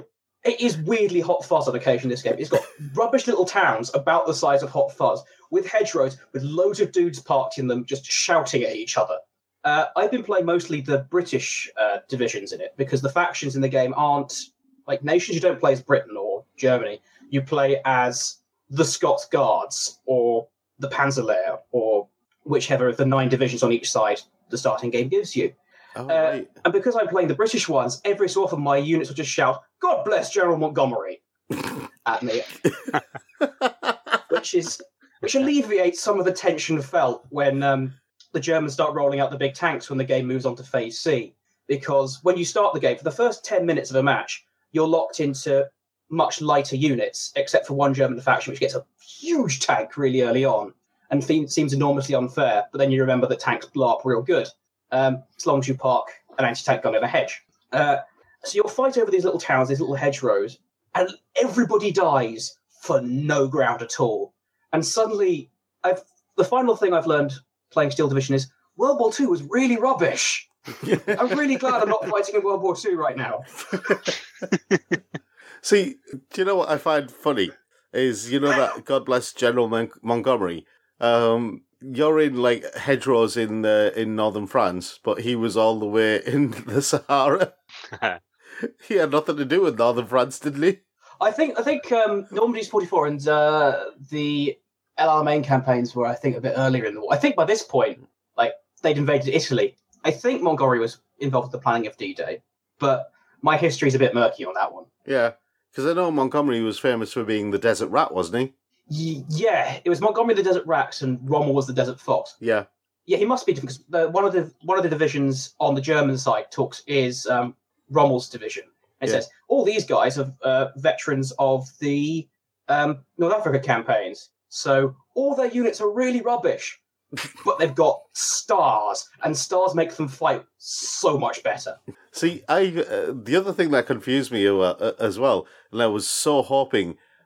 It is weirdly Hot Fuzz on occasion, this game. It's got rubbish little towns about the size of Hot Fuzz, with hedgerows, with loads of dudes parked in them just shouting at each other. Uh, I've been playing mostly the British uh, divisions in it, because the factions in the game aren't like nations. You don't play as Britain or Germany. You play as the Scots Guards, or the Panzerlehr, or whichever of the nine divisions on each side the starting game gives you. Oh, uh, right. And because I'm playing the British ones, every so often my units will just shout, "God bless General Montgomery," at me. which is which alleviates some of the tension felt when um, the Germans start rolling out the big tanks when the game moves on to Phase C. Because when you start the game, for the first ten minutes of a match, you're locked into much lighter units, except for one German faction, which gets a huge tank really early on, and fe- seems enormously unfair. But then you remember that tanks blow up real good, um, as long as you park an anti-tank gun in a hedge. Uh, so you'll fight over these little towns, these little hedgerows, and everybody dies for no ground at all. And suddenly, I've, the final thing I've learned playing Steel Division is World War Two was really rubbish. I'm really glad I'm not fighting in World War Two right now. See, do you know what I find funny? Is, you know that God bless General Mon- Montgomery? Um, you're in, like, hedgerows in uh, in northern France, but he was all the way in the Sahara. He had nothing to do with northern France, didn't he? I think I think um, Normandy's forty-four and uh, the El Alamein campaigns were, I think, a bit earlier in the war. I think by this point, like, they'd invaded Italy. I think Montgomery was involved in the planning of D-Day, but my history's a bit murky on that one. Yeah, because I know Montgomery was famous for being the desert rat, wasn't he? Y- yeah, it was Montgomery the Desert Rat and Rommel was the Desert Fox. Yeah. Yeah, he must be different, because the, one of the one of the divisions on the German side talks is um, Rommel's division. It Yeah. says all these guys are uh, veterans of the um, North Africa campaigns, so all their units are really rubbish, but they've got stars, and stars make them fight so much better. See, I uh, the other thing that confused me uh, uh, as well, and I was so hoping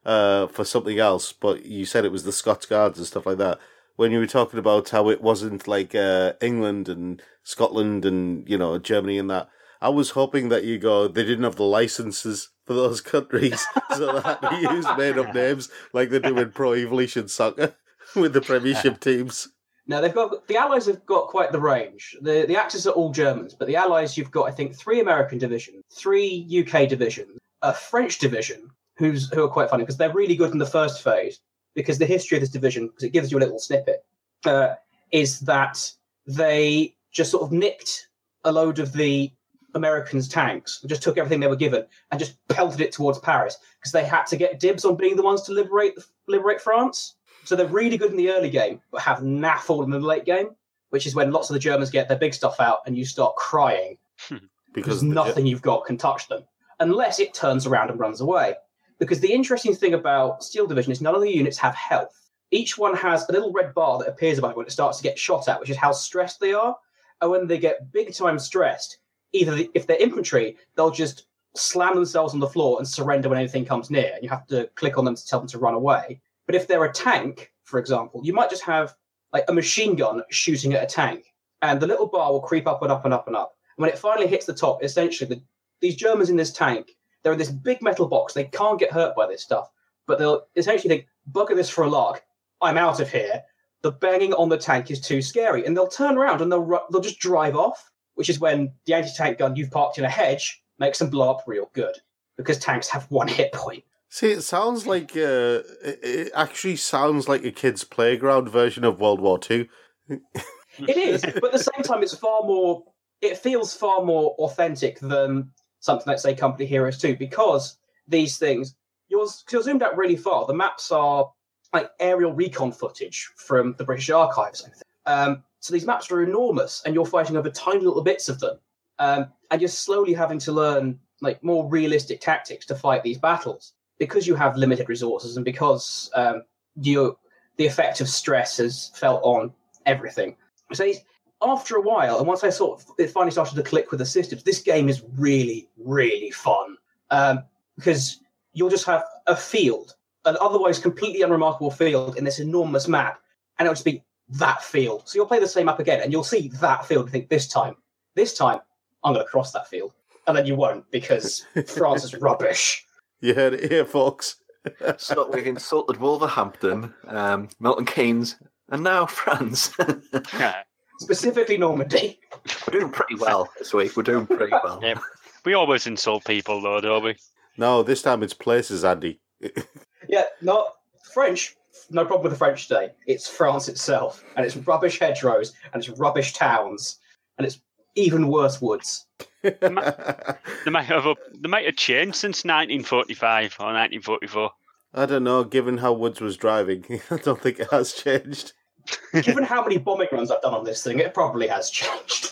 uh, for something else, but you said it was the Scots Guards and stuff like that. When you were talking about how it wasn't like uh, England and Scotland and, you know, Germany and that, I was hoping that you go, they didn't have the licenses for those countries, so they had to use made-up names like they do in Pro Evolution Soccer with the Premiership teams. Now, they've got the Allies have got quite the range. The the Axis are all Germans, but the Allies, you've got, I think, three American divisions, three U K divisions, a French division, who's who are quite funny because they're really good in the first phase. Because the history of this division, because it gives you a little snippet, uh, is that they just sort of nicked a load of the Americans' tanks, just took everything they were given, and just pelted it towards Paris because they had to get dibs on being the ones to liberate liberate France. So they're really good in the early game, but have naff all in the late game, which is when lots of the Germans get their big stuff out and you start crying because nothing you've got can touch them, unless it turns around and runs away. Because the interesting thing about Steel Division is none of the units have health. Each one has a little red bar that appears above it when it starts to get shot at, which is how stressed they are. And when they get big time stressed, either the, if they're infantry, they'll just slam themselves on the floor and surrender when anything comes near. And you have to click on them to tell them to run away. But if they're a tank, for example, you might just have like a machine gun shooting at a tank. And the little bar will creep up and up and up and up. And when it finally hits the top, essentially, the, these Germans in this tank, they're in this big metal box. They can't get hurt by this stuff. But they'll essentially think, bugger this for a lark. I'm out of here. The banging on the tank is too scary. And they'll turn around and they'll ru- they'll just drive off, which is when the anti-tank gun you've parked in a hedge makes them blow up real good. Because tanks have one hit point. See, it sounds like, uh, it actually sounds like a kid's playground version of World War Two. It is, but at the same time, it's far more, it feels far more authentic than something like, say, Company Heroes two, because these things, you're, you're zoomed out really far. The maps are like aerial recon footage from the British Archives. Um, so these maps are enormous, and you're fighting over tiny little bits of them. Um, and you're slowly having to learn like more realistic tactics to fight these battles, because you have limited resources and because um, you, the effect of stress has felt on everything. So after a while, and once I sort of, it finally started to click with the systems, this game is really, really fun. Um, because you'll just have a field, an otherwise completely unremarkable field in this enormous map, and it'll just be that field. So you'll play the same map again, and you'll see that field and think, this time, this time, I'm going to cross that field. And then you won't, because France is rubbish. You heard it here, folks. So we've insulted Wolverhampton, um, Milton Keynes, and now France. Specifically Normandy. We're doing pretty well this week. We're doing pretty well. Yeah. We always insult people, though, don't we? No, this time it's places, Andy. Yeah, not French. No problem with the French today. It's France itself, and it's rubbish hedgerows, and it's rubbish towns, and it's even worse woods. They might, they might have a, they might have changed since nineteen forty-five or nineteen forty-four. I don't know, given how Woods was driving, I don't think it has changed. Given how many bombing runs I've done on this thing, it probably has changed.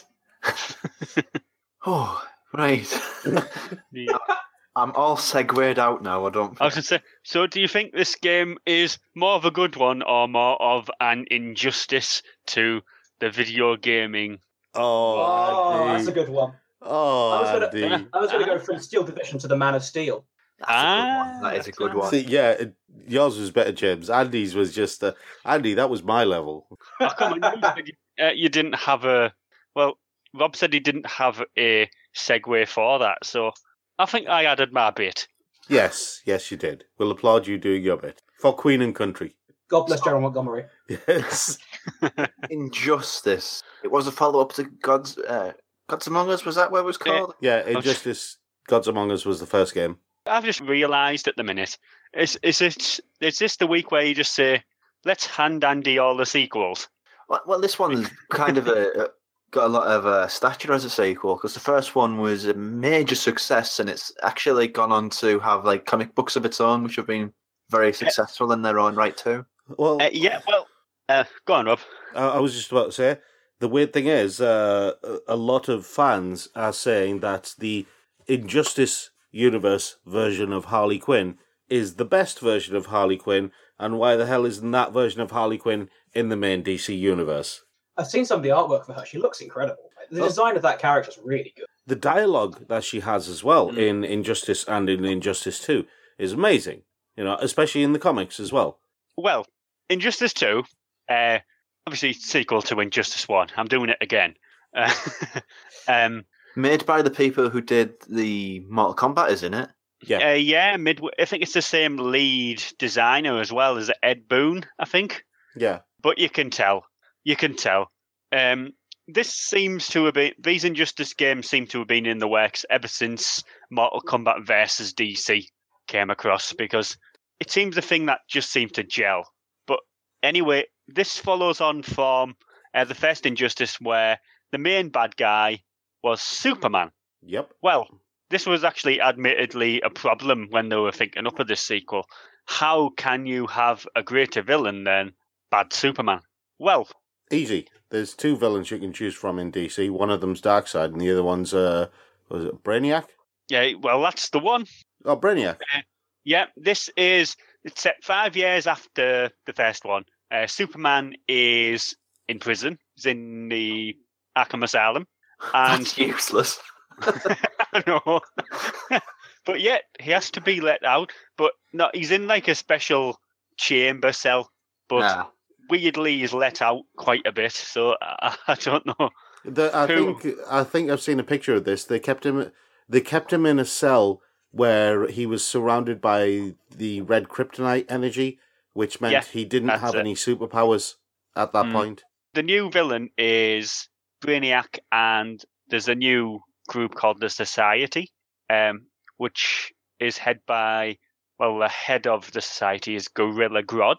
Oh, right. Yeah. I'm all segued out now, I don't think. I was going to say, so do you think this game is more of a good one or more of an injustice to the video gaming? Oh, Oh, Andy. that's a good one. Oh, I was Andy. gonna, I was going to go from Steel Division to the Man of Steel. That's a good one. That is a good one. See, yeah, it, yours was better, James. Andy's was just, uh, Andy, that was my level. Oh, come on, you, said you, uh, you didn't have a... Well, Rob said he didn't have a segue for that, so I think I added my bit. Yes, yes, you did. We'll applaud you doing your bit. For Queen and Country. God bless General Montgomery. Yes. Injustice. It was a follow-up to God's uh, Gods Among Us, was that what it was called? Yeah, Injustice, Gods Among Us was the first game. I've just realised at the minute, is is it is this the week where you just say, let's hand Andy all the sequels? Well, well this one's kind of a, a got a lot of uh, stature as a sequel, because the first one was a major success, and it's actually gone on to have like comic books of its own, which have been very successful in their own right too. Well, Uh, yeah, well, uh, go on, Rob. I, I was just about to say, the weird thing is, uh, a a lot of fans are saying that the Injustice Universe version of Harley Quinn is the best version of Harley Quinn, and why the hell isn't that version of Harley Quinn in the main D C universe? I've seen some of the artwork for her. She looks incredible. The Oh. design of that character is really good. The dialogue that she has as well in Injustice and in Injustice two is amazing. You know, especially in the comics as well. Well, Injustice two, uh, obviously sequel to Injustice one. I'm doing it again. Uh, um, Made by the people who did the Mortal Kombat, isn't it? Yeah. Uh, yeah, mid. I think it's the same lead designer as well as Ed Boon, I think. Yeah. But you can tell. You can tell. Um, this seems to have been... These Injustice games seem to have been in the works ever since Mortal Kombat versus D C came across, because it seems a thing that just seemed to gel. But anyway, this follows on from uh, the first Injustice, where the main bad guy was Superman. Yep. Well, this was actually admittedly a problem when they were thinking up of this sequel. How can you have a greater villain than bad Superman? Well, Easy. There's two villains you can choose from in D C. One of them's Darkseid, and the other one's, uh, was it Brainiac? yeah, well, that's the one. Oh, Brainiac. Yeah, this is it's set five years after the first one. Uh, Superman is in prison. He's in the Arkham Asylum. And That's useless. I know. But yet, he has to be let out. But no, he's in like a special chamber cell. But Ah. weirdly, he's let out quite a bit. So I, I don't know. The, I Who- think I think I've seen a picture of this. They kept him. They kept him in a cell where he was surrounded by the red kryptonite energy, which meant Yeah, he didn't that's have it. any superpowers at that Mm. point. The new villain is Brainiac, and there's a new group called the Society, um, which is head by, well, the head of the Society is Gorilla Grodd,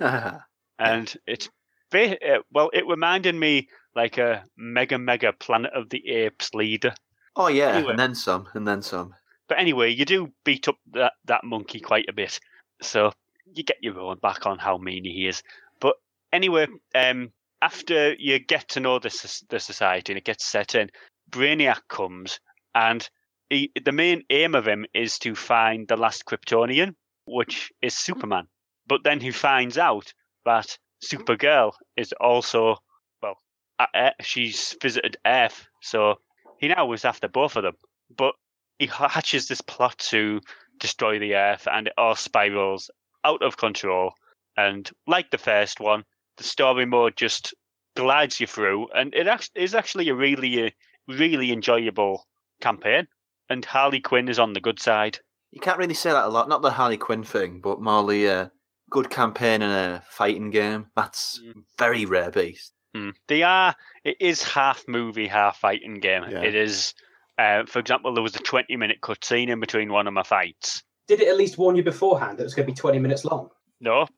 and it's, ba- uh, well, it reminded me like a mega, mega Planet of the Apes leader. oh yeah, Anyway. and then some, and then some. But anyway, you do beat up that, that monkey quite a bit, so you get your own back on how mean he is. But anyway, um, after you get to know the soc- the society and it gets set in, Brainiac comes, and he, the main aim of him is to find the last Kryptonian, which is Superman. But then he finds out that Supergirl is also, well, at Earth- she's visited Earth, so he now is after both of them. But he hatches this plot to destroy the Earth, and it all spirals out of control. And like the first one, the story mode just glides you through, and it act- is actually a really, really enjoyable campaign. And Harley Quinn is on the good side. You can't really say that a lot. Not the Harley Quinn thing, but more the uh, good campaign in a fighting game. That's Mm. very rare beast. Mm. They are. It is half movie, half fighting game. Yeah. It is. Uh, for example, there was a twenty-minute cutscene in between one of my fights. Did it at least warn you beforehand that it was going to be twenty minutes long? No.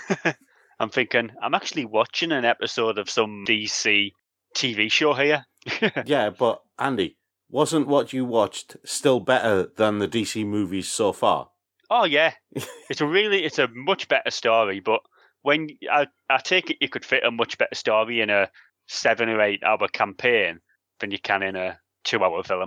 I'm thinking, I'm actually watching an episode of some D C T V show here. Yeah, but Andy, wasn't what you watched still better than the D C movies so far? Oh, yeah. It's a really, it's a much better story, but when I, I take it you could fit a much better story in a seven or eight hour campaign than you can in a two hour film.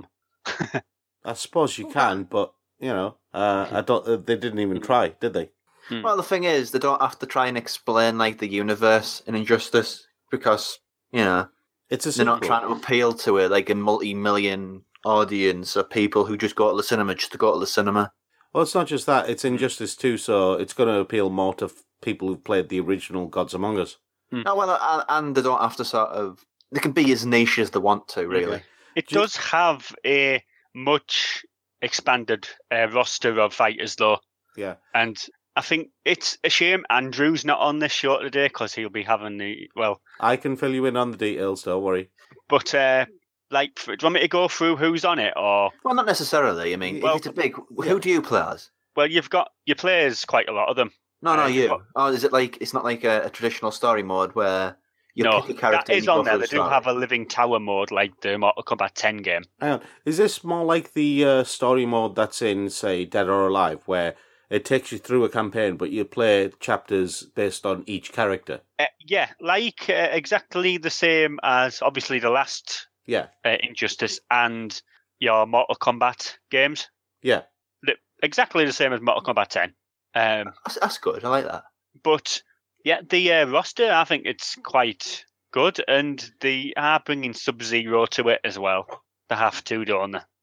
I suppose you can, but you know, uh, I don't. Uh, they didn't even try, did they? Hmm. Well, the thing is, they don't have to try and explain like the universe in Injustice because you know It's a they're not sequel. trying to appeal to it like a multi-million audience of people who just go to the cinema just to go to the cinema. Well, it's not just that. It's Injustice two, so it's going to appeal more to f- people who've played the original Gods Among Us. No, well, and, and they don't have to sort of. They can be as niche as they want to, really. It Do you- does have a much expanded uh, roster of fighters, though. Yeah. And I think it's a shame Andrew's not on this show today because he'll be having the, well, I can fill you in on the details, don't worry. but uh, like, do you want me to go through who's on it? Or, Well, not necessarily. I mean, Well, if it's a big. yeah. Who do you play as? well, you've got, your players, quite a lot of them. No, no, Uh, you. what- Oh, is it like it's not like a, a traditional story mode where you no, pick a character that and is you go on there. through They the do story? have a living tower mode like the Mortal Kombat ten game. Hang on. Is this more like the uh, story mode that's in, say, Dead or Alive, where it takes you through a campaign, but you play chapters based on each character? Uh, yeah, like uh, exactly the same as obviously the last Yeah. uh, Injustice and your Mortal Kombat games. Yeah. The- exactly the same as Mortal Kombat ten. Um, That's, that's good. I like that. but yeah, the uh, roster, I think it's quite good, and they are bringing Sub Zero to it as well. They have to, don't they?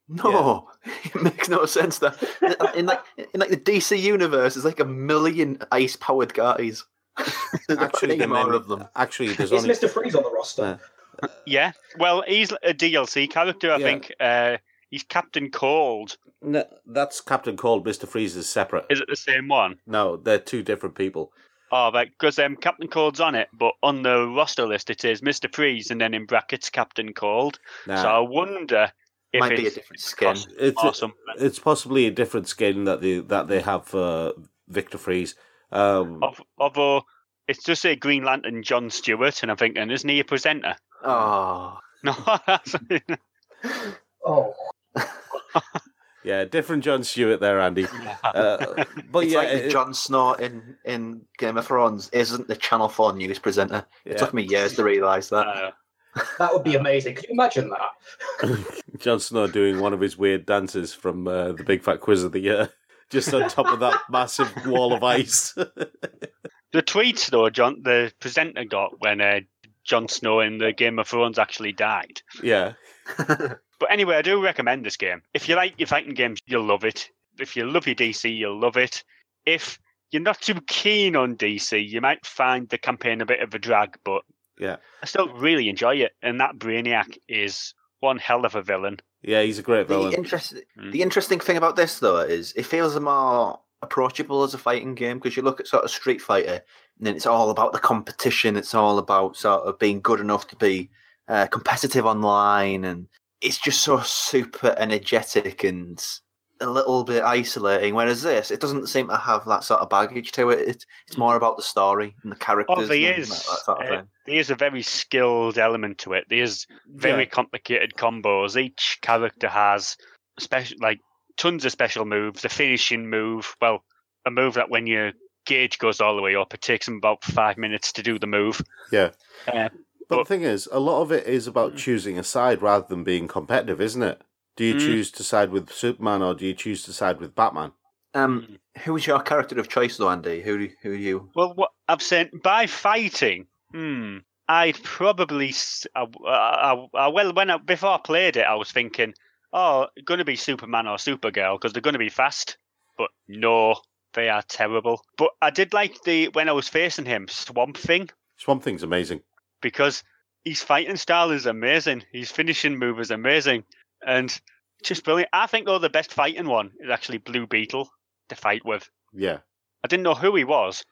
No, it makes no sense. That in like in like the D C universe, there's like a million ice-powered guys. There's Actually, actually the more men- of them. Actually, there's Is only Mister Freeze on the roster? Yeah. Yeah. Well, he's a D L C character, I Yeah. think. Uh, he's Captain Cold. no, that's Captain Cold. Mister Freeze is separate. Is it the same one? No, they're two different people. Oh, right, because um, Captain Cold's on it, but on the roster list it says Mister Freeze and then in brackets Captain Cold. Nah. So I wonder if Might it's be a different skin. cost It's or something. it's possibly a different skin that they that they have for Victor Freeze. Um, Of, although it's just a Green Lantern John Stewart, and I'm thinking, isn't he a presenter? Oh, No, that's Oh, yeah, different John Stewart there, Andy. Uh, but it's yeah, like the it- Jon Snow in, in Game of Thrones isn't the Channel Four news presenter. It Yeah. took me years to realise that. uh, that would be amazing. Could you imagine that? Jon Snow doing one of his weird dances from uh, the Big Fat Quiz of the Year, just on top of that massive wall of ice. the tweets though, John, the presenter got when uh, Jon Snow in the Game of Thrones actually died. yeah, But anyway, I do recommend this game. If you like your fighting games, you'll love it. If you love your D C, you'll love it. If you're not too keen on D C, you might find the campaign a bit of a drag, but yeah, I still really enjoy it. And that Brainiac is one hell of a villain. yeah. He's a great The, villain. interest, Mm. the interesting thing about this, though, is it feels more approachable as a fighting game because you look at sort of Street Fighter and then it's all about the competition. It's all about sort of being good enough to be uh, competitive online, and it's just so super energetic and a little bit isolating. Whereas this, it doesn't seem to have that sort of baggage to it. it it's more about the story and the characters. Oh, there and is. that, that sort of Uh, thing. there is a very skilled element to it. There's very Yeah. complicated combos. Each character has special, like tons of special moves. A finishing move, well, a move that when your gauge goes all the way up, it takes them about five minutes to do the move. Yeah. Uh, But the But- thing is, a lot of it is about choosing a side rather than being competitive, isn't it? Do you Mm. choose to side with Superman or do you choose to side with Batman? Um, who's your character of choice, though, Andy? Who do- who are you? well, what I've said by fighting, hmm, I'd probably, s- I, I- I- well, when I, before I played it, I was thinking, oh, going to be Superman or Supergirl because they're going to be fast. But no, they are terrible. But I did like the when I was facing him, Swamp Thing, Swamp Thing's amazing. because his fighting style is amazing. His finishing move is amazing, and just brilliant. I think though the best fighting one is actually Blue Beetle to fight with. Yeah. I didn't know who he was,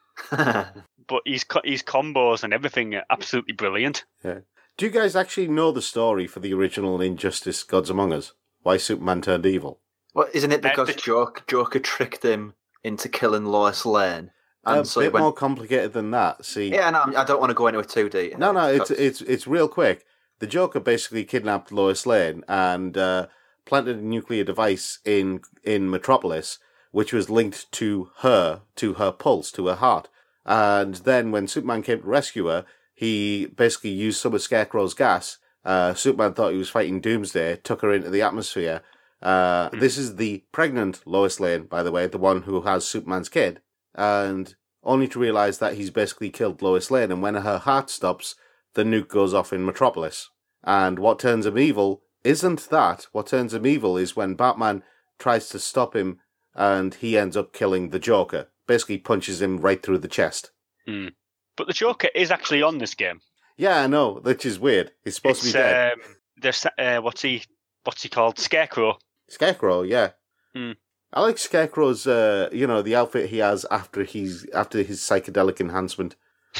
but his co- his combos and everything are absolutely brilliant. Yeah. Do you guys actually know the story for the original Injustice Gods Among Us? Why Superman turned evil? Well, isn't it Uh, because the- Joker, Joker tricked him into killing Lois Lane? And a so he bit went, more complicated than that. See, yeah, no, I don't want to go into it too deep. no, no, it's because- it's it's real quick. The Joker basically kidnapped Lois Lane and uh, planted a nuclear device in in Metropolis, which was linked to her, to her pulse, to her heart. And then when Superman came to rescue her, he basically used some of Scarecrow's gas. Uh, Superman thought he was fighting Doomsday, took her into the atmosphere. Uh, This is the pregnant Lois Lane, by the way, the one who has Superman's kid. And only to realise that he's basically killed Lois Lane. And when her heart stops, the nuke goes off in Metropolis. And what turns him evil isn't that. What turns him evil is when Batman tries to stop him and he ends up killing the Joker. Basically punches him right through the chest. But the Joker is actually on this game. Yeah, I know, which is weird. He's supposed It's to be dead. um, there's uh, what's he what's he called? Scarecrow. Scarecrow, yeah. Hmm. I like Scarecrow's, uh, you know, the outfit he has after he's after his psychedelic enhancement.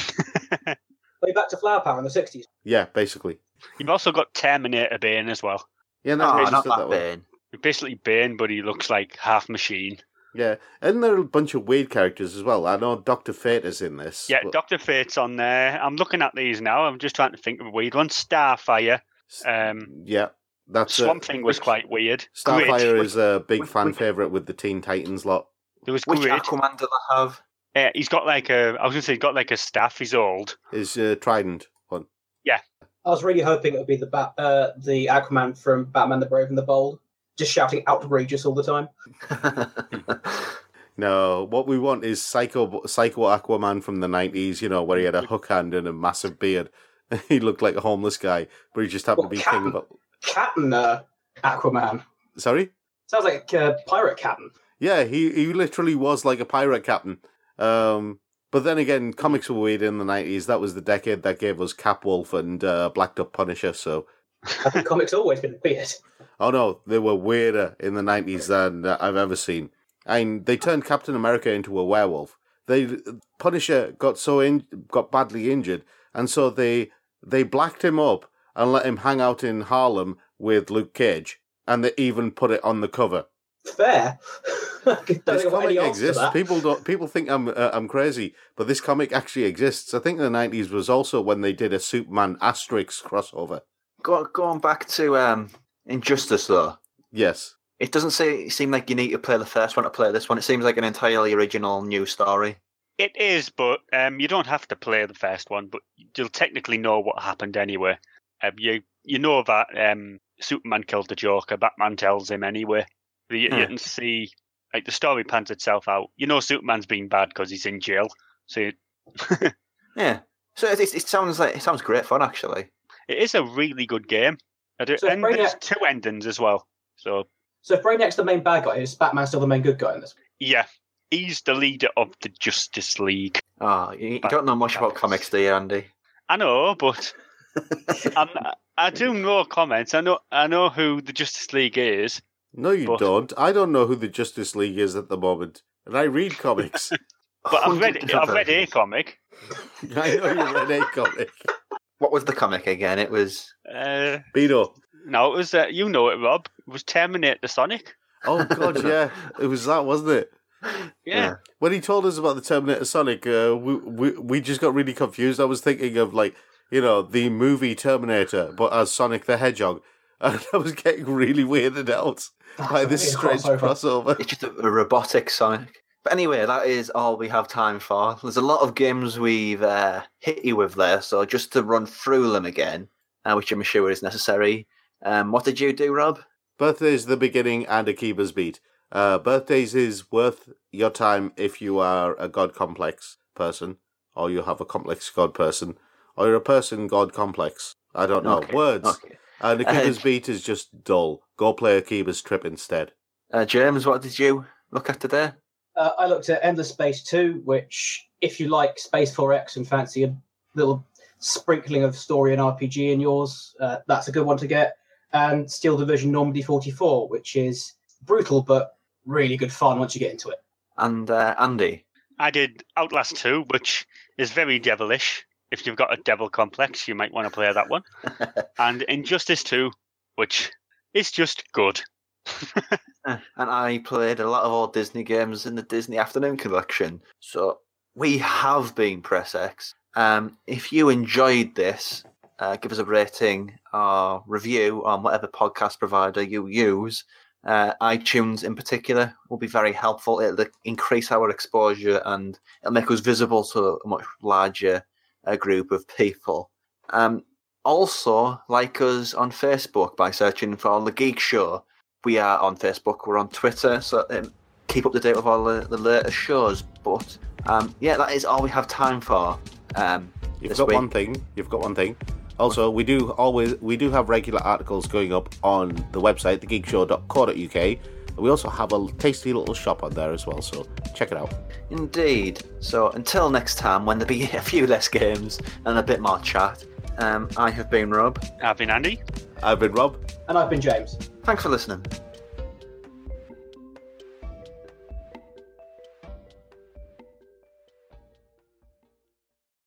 Way back to Flower Power in the sixties. Yeah, basically. You've also got Terminator Bane as well. Yeah, no, Oh, I not just did that that one. Bane. Basically Bane, but he looks like half machine. Yeah, and there are a bunch of weird characters as well. I know Doctor Fate is in this. Yeah, but- Doctor Fate's on there. I'm looking at these now. I'm just trying to think of a weird one. Starfire. Um, yeah, that's uh, Swamp Thing was quite weird. Starfire Grit. is a big which- fan which- favourite with the Teen Titans lot. There was Which Grit. Aquaman do they have? Uh, he's got like a. I was going to say, he's got like a staff. He's old. Is uh, Trident one? I was really hoping it would be the Bat, uh, the Aquaman from Batman the Brave and the Bold, just shouting outrageous all the time. No, what we want is Psycho Psycho Aquaman from the nineties. You know, where he had a hook hand and a massive beard. He looked like a homeless guy, but he just happened to be Well, king of. Cat and uh, Aquaman. Sorry? Sounds like a pirate captain. Yeah, he, he literally was like a pirate captain. Um, but then again, comics were weird in the nineties. That was the decade that gave us Capwolf and uh, Black Duck Punisher, so... I think comics always been weird. Oh no, they were weirder in the nineties than uh, I've ever seen. I mean, they turned Captain America into a werewolf. They Punisher got so in, got badly injured, and so they they blacked him up and let him hang out in Harlem with Luke Cage, and they even put it on the cover. Fair. This comic exists. People don't. People think I'm uh, I'm crazy, but this comic actually exists. I think the nineties was also when they did a Superman Asterix crossover. Go, going back to um, Injustice, though. Yes. It doesn't say, seem like you need to play the first one to play this one. It seems like an entirely original new story. It is, but um, you don't have to play the first one, but you'll technically know what happened anyway. Um, you you know that um, Superman killed the Joker. Batman tells him anyway. You, Hmm. you can see, like, the story pans itself out. You know Superman's being bad because he's in jail. So you, Yeah. So it, it, it sounds like it sounds great fun, actually. it is a really good game. I do- So and Brainiac- there's two endings as well. So, So if Brainiac's the main bad guy, is Batman still the main good guy in this? yeah, he's the leader of the Justice League. Oh, you, you don't know much about comics, do you, Andy? I know, but I'm, I do know comments. I know I know who the Justice League is. No, you But- don't. I don't know who the Justice League is at the moment, and I read comics. But I've read I've read a comic. I know you read a comic. What was the comic again? It was... Uh, Beto. no, it was uh, you know it, Rob. It was Terminator Sonic. Oh god, yeah, it was that, wasn't it? Yeah. When he told us about the Terminator Sonic, uh, we, we we just got really confused. I was thinking of, like, you know, the movie Terminator, but as Sonic the Hedgehog, and I was getting really weirded out by this It's a strange crossover. crossover. It's just a, a robotic Sonic. But anyway, that is all we have time for. There's a lot of games we've uh, hit you with there, so just to run through them again, uh, which I'm sure is necessary. Um, what did you do, Rob? Birthday's the beginning and a keeper's beat. Uh, birthdays is worth your time if you are a God Complex person, or you have a complex God person, or you're a person God Complex. I don't know. Okay, Words. okay. And a Uh, keeper's beat is just dull. Go play a keeper's trip instead. Uh, James, what did you look at today? Uh, I looked at Endless Space two, which, if you like Space four X and fancy a little sprinkling of story and R P G in yours, uh, that's a good one to get. And Steel Division Normandy forty-four, which is brutal but really good fun once you get into it. And uh, Andy? I did Outlast two, which is very devilish. If you've got a devil complex, you might want to play that one. And Injustice two, which is just good. Uh, and I played a lot of old Disney games in the Disney Afternoon Collection. So we have been Press X. Um, if you enjoyed this, uh, give us a rating or review on whatever podcast provider you use. Uh, iTunes in particular will be very helpful. It'll increase our exposure and it'll make us visible to a much larger uh, group of people. Um, also, like us on Facebook by searching for The Geek Show. We are on Facebook, we're on Twitter, so um, keep up to date with all the, the latest shows. But um, yeah, that is all we have time for. Um, You've this got week. one thing. You've got one thing. Also, we do always we do have regular articles going up on the website, the geek show dot co dot U K. We also have a tasty little shop on there as well, so check it out. Indeed. So until next time, when there be a few less games and a bit more chat, um, I have been Rob. I've been Andy. I've been Rob. And I've been James. Thanks for listening.